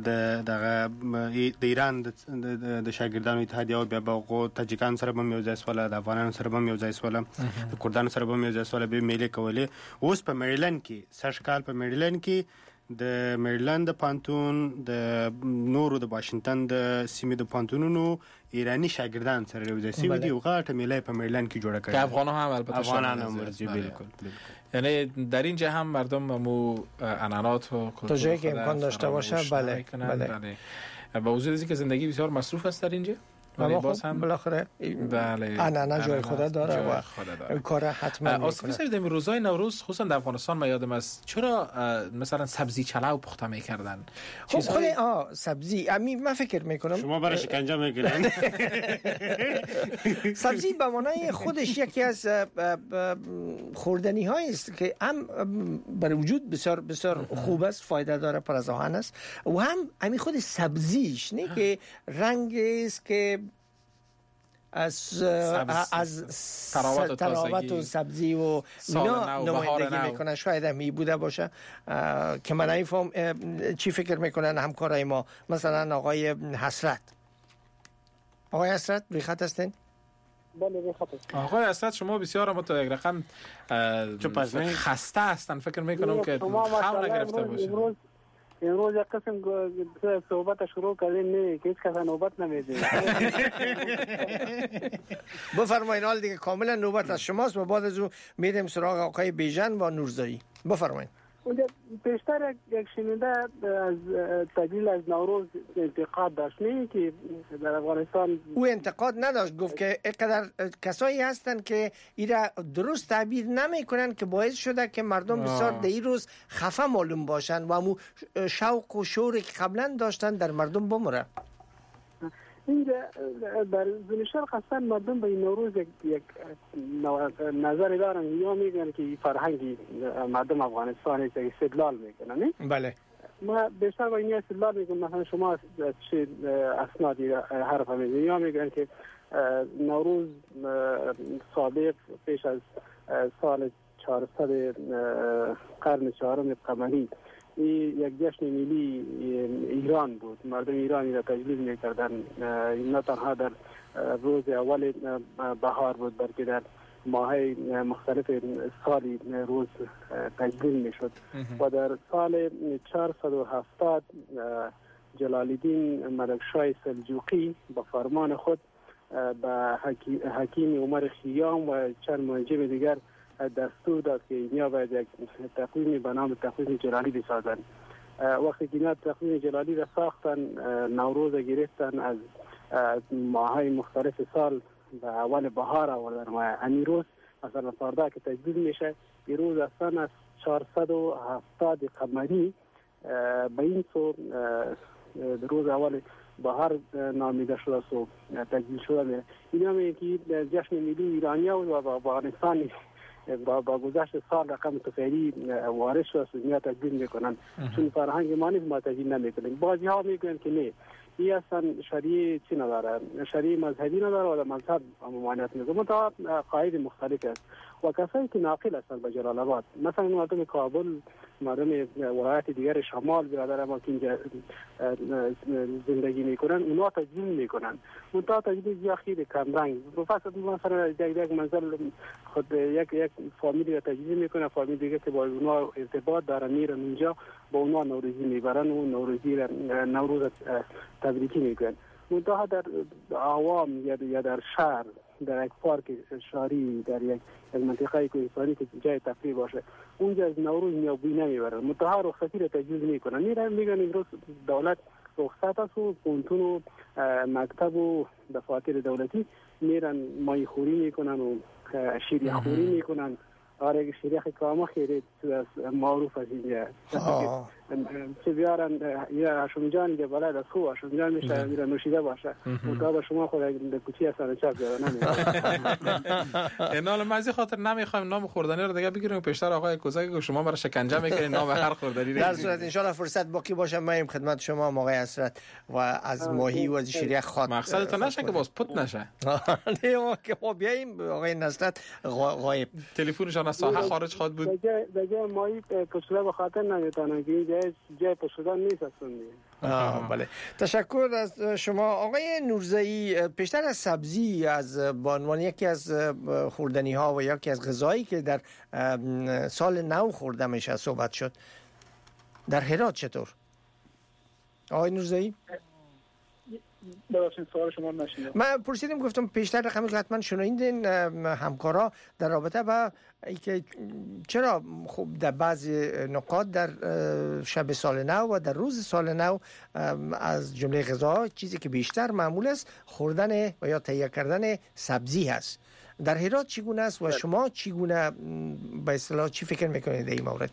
د ایران د شاګردانو اتحادیه او بیا په تاجکان سره هم یو ځای سواله، د افغانانو سره هم یو ځای سواله، د کردانو سره هم یو ځای سواله به میلې کولې. اوس په میریلند کې سږ کال په میریلند کې د میریلند پانتون د نورو د واشنگټن د سیمې د پانتونونو ایرانی شاګردان سره یو ځای سوي دي او غاټه میلې په میریلند کې جوړه کړې. افغان ها هم البته افغانان هم ورزی بالکل. یعنی در اینجا هم مردم مو انانات و تا جایی که امکان داشته باشه بله. با وجود اینکه زندگی بسیار مصروف است در اینجا ولی باز هم بالاخره بله انا جای خود داره و کار حتما میکنه. آصفی سر در روزای نوروز خصوصا در افغانستان من یادم است چرا مثلا سبزی چلاو پخته میکردن؟ خب خیلی سبزی من فکر میکنم شما برای شکنجه میگیرن. سبزی به معنای خودش یکی از خوردنی هایی است که هم برای وجود بسیار بسیار خوب است، فایده داره، پر از آهن است و هم همین خود سبزیش نه که رنگ است که از تراوت و سبزی و اینا نمایندگی میکنه. شاید هم بوده باشه که من نمیفهم چی فکر میکنن همکارای ما، مثلا آقای حسرت. آقای حسرت روی خط هستین؟ بله روی خط هستین. آقای حسرت شما بسیار هم تو یک رقم خسته هستن، فکر میکنم که خم نگرفته باشه. امروز یک قسم صحبت شروع کردیم نه که هیچ کس نوبت نمیده. بفرمایید. حال دیگه کاملا نوبت از شماست و بعد از اون میریم سراغ آقای بیژن و نورزایی. بفرمایید. اونجا بیشتر یک شنیده از تجلیل از نوروز انتقاد داشت، نه که در افغانستان او انتقاد نداشت، گفت که اینقدر کسایی هستن که ایرا درست تعبیر نمیکنن که باعث شده که مردم بسیار در این روز خفه معلوم باشن و امو شوق و شوری که قبلا داشتن در مردم بمره. اینجا در زمین شرق هستن مردم به این نوروز یک نظری دارن یا میگن که فرهنگی مردم افغانستان است، استدلال میکنن. بله ما بیشتر با این استدلال میگم، مثلا شما از چه اسنادی حرف میزنید یا میگن که نوروز سابق پیش از سال 400 قرن چهارم قمری یک جشن ملی ایران بود. مردم ایرانی را تجلیل میکردن، نه تنها در روز اول بهار بود بلکه در ماهای مختلف سالی روز تجلیل میشد. و در سال 470 جلال الدین ملکشاه سلجوقی با فرمان خود به حکیم عمر خیام و چند منجم دیگر دستور داد که اینها باید یک تقویم به نام تقویم جلالی بسازند. وقتی که اینا تقویم جلالی را ساختن، نوروز گرفتن از ماهای مختلف سال به اول بهار آوردن و همین روز مثلا فردا که تجدید میشه این روز اصلا از 470 قمری به این سو روز اول بهار نامیده شده سو تجدید شده. اینا میگه که جشن ملی ایرانیا و افغانستان با گذشت سال رقم تفعیلی وارد شده سنیا تجدید میکنن، چون فرهنگ ما نیست ما تجدید نمیکنیم. بعضی ها میگن که نه این اصلا شریعه چی نداره، شریعه مذهبی نداره و مذهب ممانعت میکنه، تا قواعد مختلف است. و کسایی که ناقل هستند به جلال آباد، مثلا مردم کابل، مردم ولایت دیگر شمال برادر ما که اینجا زندگی میکنن، اونا تجدید میکنن. اون تا تجدید یا خیلی کم رنگ فقط مثلا یک منزل خود یک فامیلی را تجدید میکنه، فامیل دیگه که با اونا ارتباط دارن میرن اونجا با اونا نوروزی میبرن و نوروز تبریکی میکنن. منتها در عوام یا در شهر، در یک پارک شهری، در یک منطقه کوهستانی که جای تفریح باشه، اونجا از نوروز میابوی نمیبرن، منتها رخصتی را تجویز میکنن. میگن امروز دولت رخصت است و پونتون و مکتب و دفاتر دولتی میرن ماهی خوری میکنن و شیریخ خوری میکنن. آره شیریخ کامه خیلی معروف از اینجا چه بیارن یا هاشم جان که بلد از خوب هاشم جان میشه میره نوشیده باشه منطقه شما خود در کوچی هستن چپ بیارن اینال مزی خاطر نمیخوایم نام خوردنی رو دیگه بگیریم پیشتر آقای کوزک که شما برای شکنجه میکنین نام هر خوردنی در صورت ان شاء الله فرصت باقی باشه ما خدمت شما آقای حسرت و از ماهی و از شیریخ خاطر مقصد تو نشه که باز پت نشه نه که ما بیایم آقای نصرت غایب تلفنشان از ساحه خارج خواد بود دیگه ماهی پشتوده به خاطر نمیتونن که جای پشتوده نیست اصلا. بله تشکر از شما آقای نورزئی. پیشتر از سبزی از بانوان یکی از خوردنی ها و یکی از غذایی که در سال نو خورده میشه صحبت شد. در هرات چطور آقای نورزئی؟ ببخشید سوال شما نشنیدم. من پرسیدم گفتم پیشتر رقمی که حتما شنیدین همکارا در رابطه با اینکه چرا خب در بعضی نقاط در شب سال نو و در روز سال نو از جمله غذا چیزی که بیشتر معمول است خوردن و یا تهیه کردن سبزی هست. در هرات چگونه است و شما چگونه به اصطلاح چی فکر میکنید در این مورد؟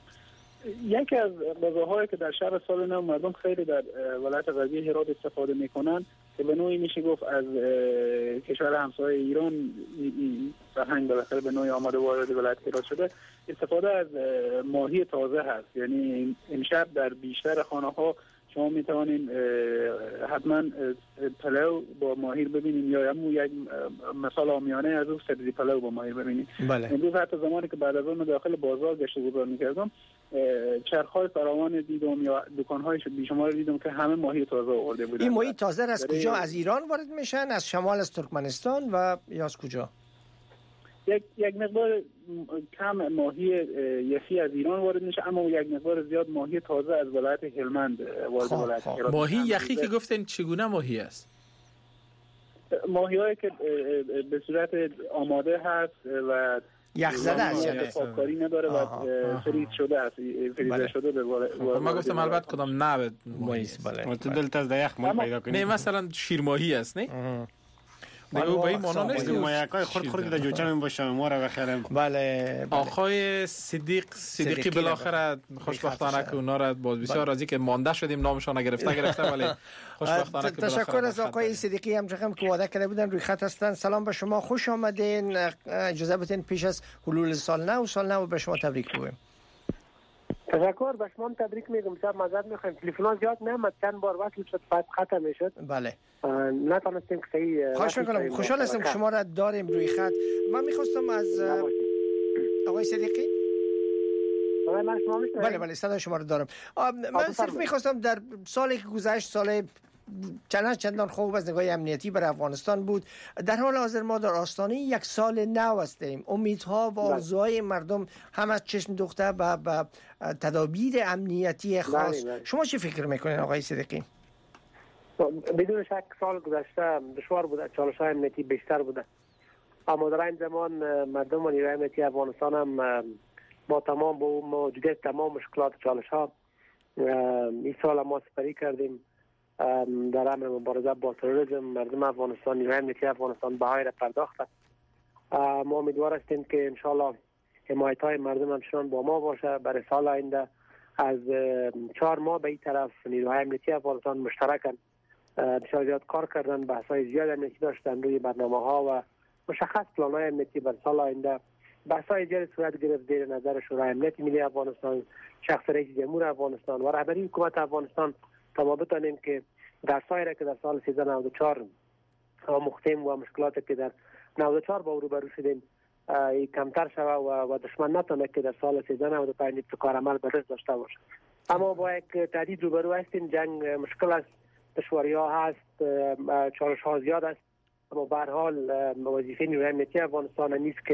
یکی از غذاهایی که در شب سال نو مردم خیلی در ولایت غربی هرات استفاده میکنن که به نوعی میشه گفت از کشور همسایه ایران فرهنگ بالاخره به نوعی آمده وارد ولایت هرات شده، استفاده از ماهی تازه هست. یعنی امشب در بیشتر خانه ها شما میتوانید حتما پلو با ماهی ببینید یا یک مثال عامیانه از اون سبزی پلو با ماهی ببینید. بله. امروز حتی زمانی که بعد از اون داخل بازار گشت و گذار میکردم چرخ‌های فراوان دیدم یا دکان‌های بیشمار دیدم که همه ماهی تازه آورده بودن. این ماهی تازه از کجا؟ از ایران وارد میشن؟ از شمال از ترکمنستان و یا از کجا؟ یک مقدار کم ماهی یخی از ایران وارد میشه، اما یک مقدار زیاد ماهی تازه از ولایت هلمند وارد ولایت هرات. ماهی یخی که گفتین چگونه ماهی است؟ ماهی‌هایی که به صورت آماده هست و یخ زده است، یعنی پاککاری نداره و فریز شده است، فریزر شده به ما گفتم البته کدام نه ماهی. بله. تو دلت از یخ ماهی پیدا کنی. نه مثلا شیرماهی است نه؟ دیگه با این مانا نیست که مایکای خورد در جوچه من باشم ما را بخیرم. بله. آقای صدیقی بالاخره خوشبختانه که اونا را باز بسیار راضی که مانده شدیم نامشان گرفته ولی خوشبختانه که تشکر از آقای صدیقی همچنان که وعده کرده بودن روی خط هستن. سلام به شما، خوش آمدین. اجازه بدین پیش از حلول سال نو به شما تبریک بگویم. تشکر، به شما تبریک میگم. صاحب معذرت میخوایم تلفن زیاد نمیاد، چند بار وصل شد بعد ختم میشد. بله. نتونستیم که صحیح. خواهش میکنم، خوشحال هستم که شما را داریم روی خط. من میخواستم از آقای صدیقی بله صدای شما رو دارم. من صرف میخواستم در سالی که گذشت، سال چندان خوب از نگاه امنیتی برای افغانستان بود، در حال حاضر ما در آستانه یک سال نو هستیم. امیدها و آرزوهای مردم هم از چشم دوخته به تدابیر امنیتی خاص. شما چی فکر میکنین آقای صدیقی؟ بدون شک سال گذشته دشوار بوده، چالش‌های امنیتی بیشتر بوده، اما در این زمان مردم و نیروهای امنیتی افغانستان هم با موجودیت تمام مشکلات و چالش‌ها این سال ما سپری کردیم. در امر مبارزه با تروریسم مردم افغانستان، نیروهای امنیتی افغانستان بهای را پرداختند. ما امیدوار هستیم که انشالله حمایت‌های مردم همچنان با ما باشه. برای سال آینده از 4 ماه به این طرف نیروهای امنیتی افغانستان مشترکاً بسیار زیاد کار کردن، بحث‌های زیاد امنیتی داشتن روی برنامه‌ها و مشخص پلان‌های امنیتی برای سال آینده. بحث‌های زیاد صورت گرفت زیر نظر شورای امنیت ملی افغانستان، شخص رئیس جمهور افغانستان و رهبری حکومت افغانستان تا ما بتانیم که در سایر که در سال 1394 مختم و مشکلاتی که در 94 با روبرو شدیم کمتر شود و دشمن نتونه که در سال 1395 ابتکار عمل به دست داشته باشه. اما با یک تهدید روبرو هستیم. جنگ مشکل است، دشواری‌ها هست، چالش‌ها زیاد است، اما به هر حال وظیفه نیروهای امنیتی افغانستان نیست که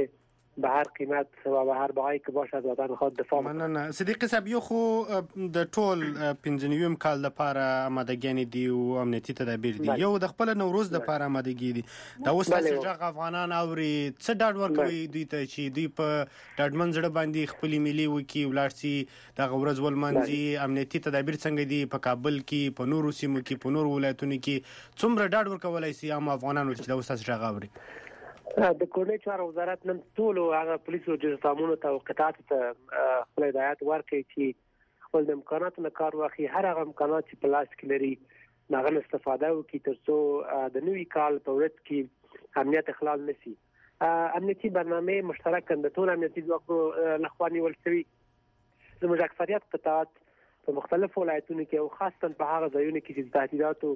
به هر قیمت و به هر بهایی که باشه از وطن خود دفاع مننه. نه صدیق صاحب یو خو د ټول 15 کال لپاره آمادګی دی او امنیتي تدابیر دي، یو د خپل نوروز لپاره آمادګی دي. دا اوس تاسو ځکه افغانان اوري څه ډاډ ورکوي دوی ته چې دوی په ډاډمن زړه باندې خپل ملي وکي ولارسي د غورز ولمنځي امنیتي تدابیر څنګه دي په کابل کې په نورو سیمو کې په نورو ولایتونو کې څومره ډاډ ورکولای شي عام افغانانو چې دا اوس تاسو ځکه اوري؟ د کورنۍ چارو وزارت نن ټول هغه پولیسو جزامونو ته او قطاعات ته خپل هدایت ورکړي چې خپل د امکاناتو نه کار واخلي، هر هغه امکانات چې په لاس کې لري هغه استفاده وکړي ترڅو د نوي کال په ورځ کې امنیت اخلال نشي. امنیتي برنامه مشترک د ټول امنیتي ځواکونو لخوا نیول شوی. زموږ اکثریت قطاعات په مختلفو ولایتونو کې او خاصه په هغه ځایونو کې چې تهدیداتو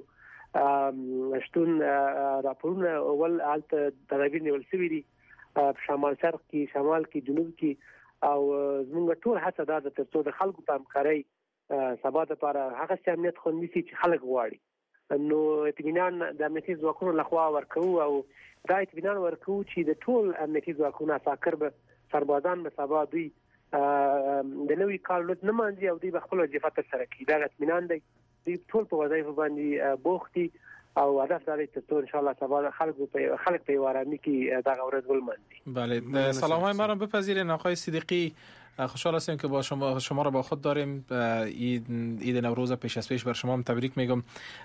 شتون راپورونه ول حالت تدابیر نیول شوی دي په شمال شرق کې، شمال کې، جنوب کې، او زموږ ټول هڅه ده ترڅو د خلکو په همکارۍ سبا لپاره هغه امنیت خوندي شي چې خلک غواړي. نو اطمینان د امنیتي ځواکونو لخوا ورکو او دا اطمینان ورکو چې د ټول امنیتي ځواکونو عساکر به سربازان به سبا دوی د نوي کال ورځ نه مانځي او دوی به خپل وظیفه ترسره کوي. دا اطمینان دی دوی ټول په وظایفو باندې بوختي او هدف داري چې ان شاء الله سبا خلک په آرامی کې دا غورز ولمنځي. بله، سلام‌های ما را بپذیرید آقای صدیقی. خوشحال هستیم که با شما را با خود داریم. عید نوروز پیش از پیش بر شما هم تبریک میگم.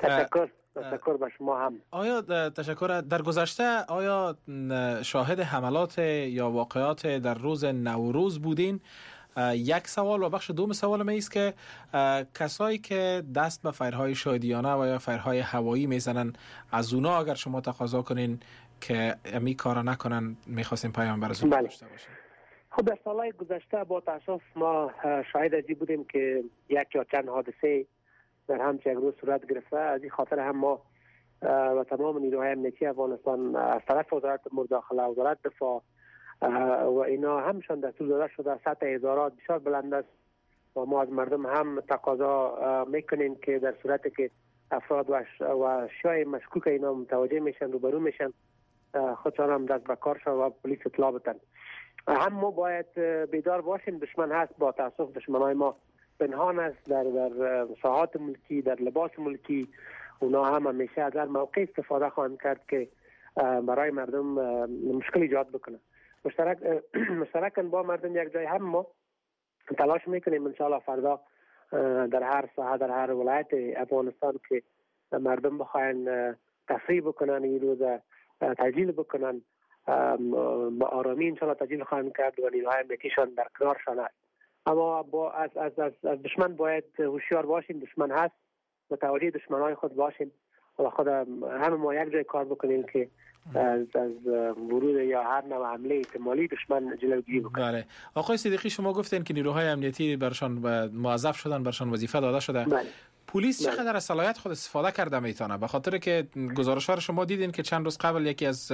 تشکر به شما هم. آیا تشکر. در گذشته آیا شاهد حملات یا واقعات در روز نوروز بودین؟ یک سوال و بخش دوم سوال من است که کسایی که دست به فیرهای شادیانه و یا فیرهای هوایی میزنن از اونا اگر شما تقاضا کنین که امی کارا نکنن میخواستیم پیام براتون داشته باشیم. خب در سالهای گذشته با تاسف ما شاهد ازی بودیم که یک یا چند حادثه در همچه یک روز صورت گرفته. از این خاطر هم ما و تمام نیروهای امنیتی افغانستان از طرف وزارت امور داخله، وزارت دفاع و اینا همشان دستور داده شده. سطح هزارات بسیار بلند است و ما از مردم هم تقاضا میکنیم که در صورتی که افراد و اشیاء مشکوک اینا متوجه میشن، روبرو میشن، خودشان هم دست به کار شد و پلیس اطلاع بدن. هم ما باید بیدار باشیم. دشمن هست، با تاسف دشمنای ما پنهان است در ساحات ملکی، در لباس ملکی. اونا هم همیشه از هر موقع استفاده خواهند کرد که برای مردم مشکل ایجاد بکنه. مشترکاً با مردم یک جای هم ما تلاش میکنیم ان شاء الله فردا در هر ساحه، در هر ولایت افغانستان که مردم بخواین تفریح بکنن، این روز تعجیل بکنن، با آرامی ان شاء الله تعجیل خواهند کرد و نیروهای امنیتیشان در کنارشان است. اما با از دشمن باید هوشیار باشیم. دشمن هست، متوجه دشمنای خود باشیم و خود همه ما یک جای کار بکنیم که از ورود یا هر نوع حمله احتمالی دشمن جلوگیری بکنه. بله. آقای صدیقی شما گفتین که نیروهای امنیتی برشان موظف شدن، برشان وظیفه داده شده. بله. پلیس چقدر از صلاحیت خود استفاده کرده میتونه؟ به خاطر که گزارش‌ها رو شما دیدین که چند روز قبل یکی از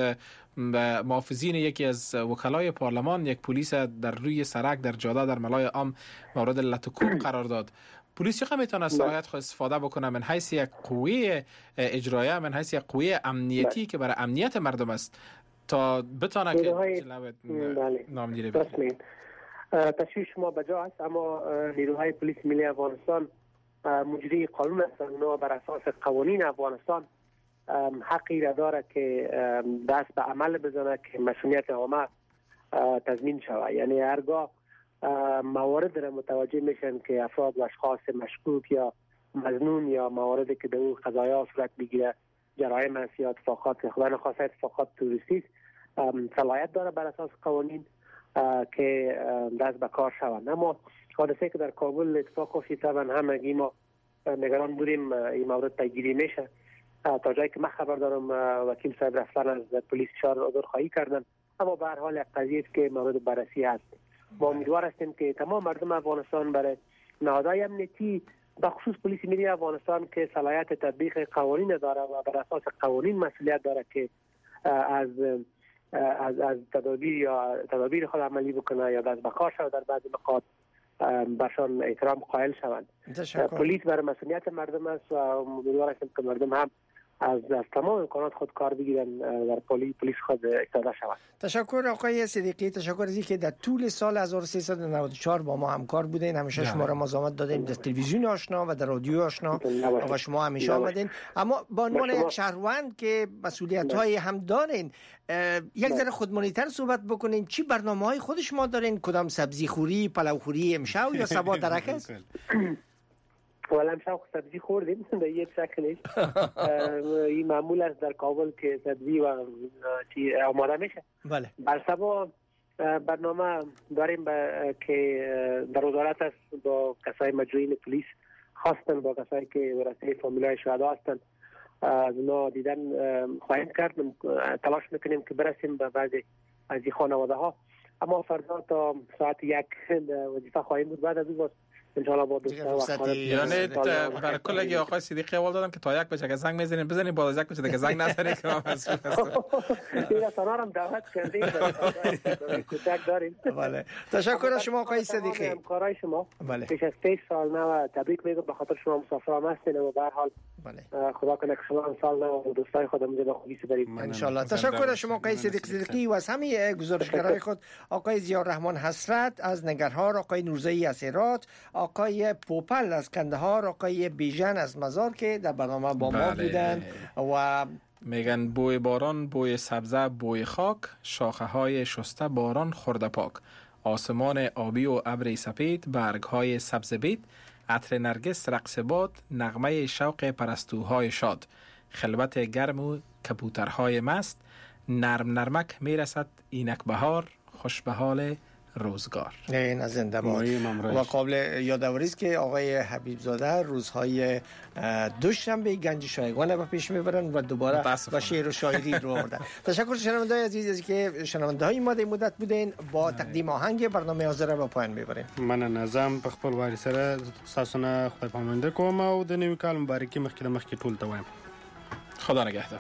محافظین یکی از وکلای پارلمان یک پلیس در روی سرک در جاده در ملای عام مورد لطکوب قرار داد. پلیس چقدر میتونه صلاحیت خود استفاده بکنه من حیث یک قوه اجرایه، من حیث یک قوه امنیتی که برای امنیت مردم است تا بتونه که جلوه نامگیری بکنه؟ تشویش ما بجا است، اما نیروهای پلیس ملی افغانستان مجری قانون هستند. اونا بر اساس قوانین افغانستان حقی را داره که دست به عمل بزنه که مسئولیت عامه تضمین شود. یعنی هرگاه موارد را متوجه میشن که افراد و اشخاص مشکوک یا مظنون یا مواردی که در اون قضایا صورت میگیره، جرایم است یا اتفاقات خدا نخواسته اتفاقات تروریستی، صلاحیت داره بر اساس قوانین که دست به کار شوند. اما حادثه که در کابل اتفاق افتاد طبعا همگی ما نگران بودیم این مورد پیگیری میشه. تا جایی که من خبر دارم وکیل صاحب رفتن از پلیس عذرخواهی کردن، اما به هر حال یک قضیه است که مورد بررسی هست. ما امیدوار هستیم که تمام مردم افغانستان برای نهادهای امنیتی به خصوص پلیس ملی افغانستان که صلاحیت تطبیق قوانین داره و بر اساس قوانین مسئولیت داره که از تدابیر خود عملی بکنه یا دست به کار شود در بعضی نقاط برشان احترام قائل شوند. پلیس برای مسئولیت مردم است و امیدوار هستیم که مردم هم از تمام امکانات خود کار بگیرن در پلیس خود اقتدا شود. تشکر آقای صدیقی، تشکر از اینکه در طول سال 1394 با ما همکار بودین. همیشه شما را مزاحمت دادیم در تلویزیون آشنا و در رادیو آشنا و شما همیشه آمدین. اما با عنوان یک شهروند که مسئولیت‌های هم دارین، یک ذره خودمانی‌تر صحبت بکنین. چی برنامه‌های خود شما دارین؟ کدام سبزی خوری، پلو خوری امشب یا صبح درک است؟ والا امشب سبزی خوردیم به یک شکلی. این معمول است در کابل که سبزی و چی آماده میشه. بله. بر صبح برنامه داریم که در وزارت است با کسای مجروحین پلیس خواستن، با کسایی که ورثه فامیلای شهدا هستن از اونا دیدن خواهیم کرد. تلاش میکنیم که برسیم به بعضی از این خانواده ها. اما فردا تا ساعت 1 وظیفه خواهیم بود. بعد از اون انشالله با دوستان یعنی برای کلگی آقای صدیقی اول دادم که تا 1 بجه که زنگ میزنیم بزنیم، باز 1 بجه که زنگ نزنیم که ما مسئول هستیم. دیگه سنارم دعوت کردیم کوچک داریم. بله. تشکر از شما آقای صدیقی. همکارای شما. بله. پیش از 3 سال نو تبریک میگم به خاطر شما مسافران هستین و به هر حال بله. خدا کنه که شما امسال نو دوستای خودمون به خوبی سپاریم ان شاء الله. تشکر از شما آقای صدیقی و از همه گزارشگرای خود، آقای ضیاءالرحمن حسرت از ننگرهار، آقای نورزئی از هرات، آقای پوپل از کندهار، آقای بیژن از مزار که در برنامه با ما بودن و میگن بوی باران، بوی سبزه، بوی خاک، شاخه های شسته باران خورده پاک، آسمان آبی و ابر سپید، برگ های سبز بید، عطر نرگس رقص باد، نغمه شوق پرستوهای شاد، خلوت گرم و کبوترهای مست، نرم نرمک میرسد اینک بهار، خوش به حال روزگار. این زنده باد. و قابل یادآوری است که آقای حبیب زاده روزهای دوشنبه گنج شایگان به پیش میبرن و دوباره با شعر و شاعری رو آوردن. تشکر شنونده‌های عزیز که شنونده‌های ما در مدت بودین. با تقدیم آهنگ برنامه حاضر به پایان میبریم. من نظم په خپل واري سره تاسو نه خدای پامانده کوم او د نوي کال مبارکي مخکې ټول ته وایم. خدا نگهدار.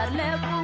بر لب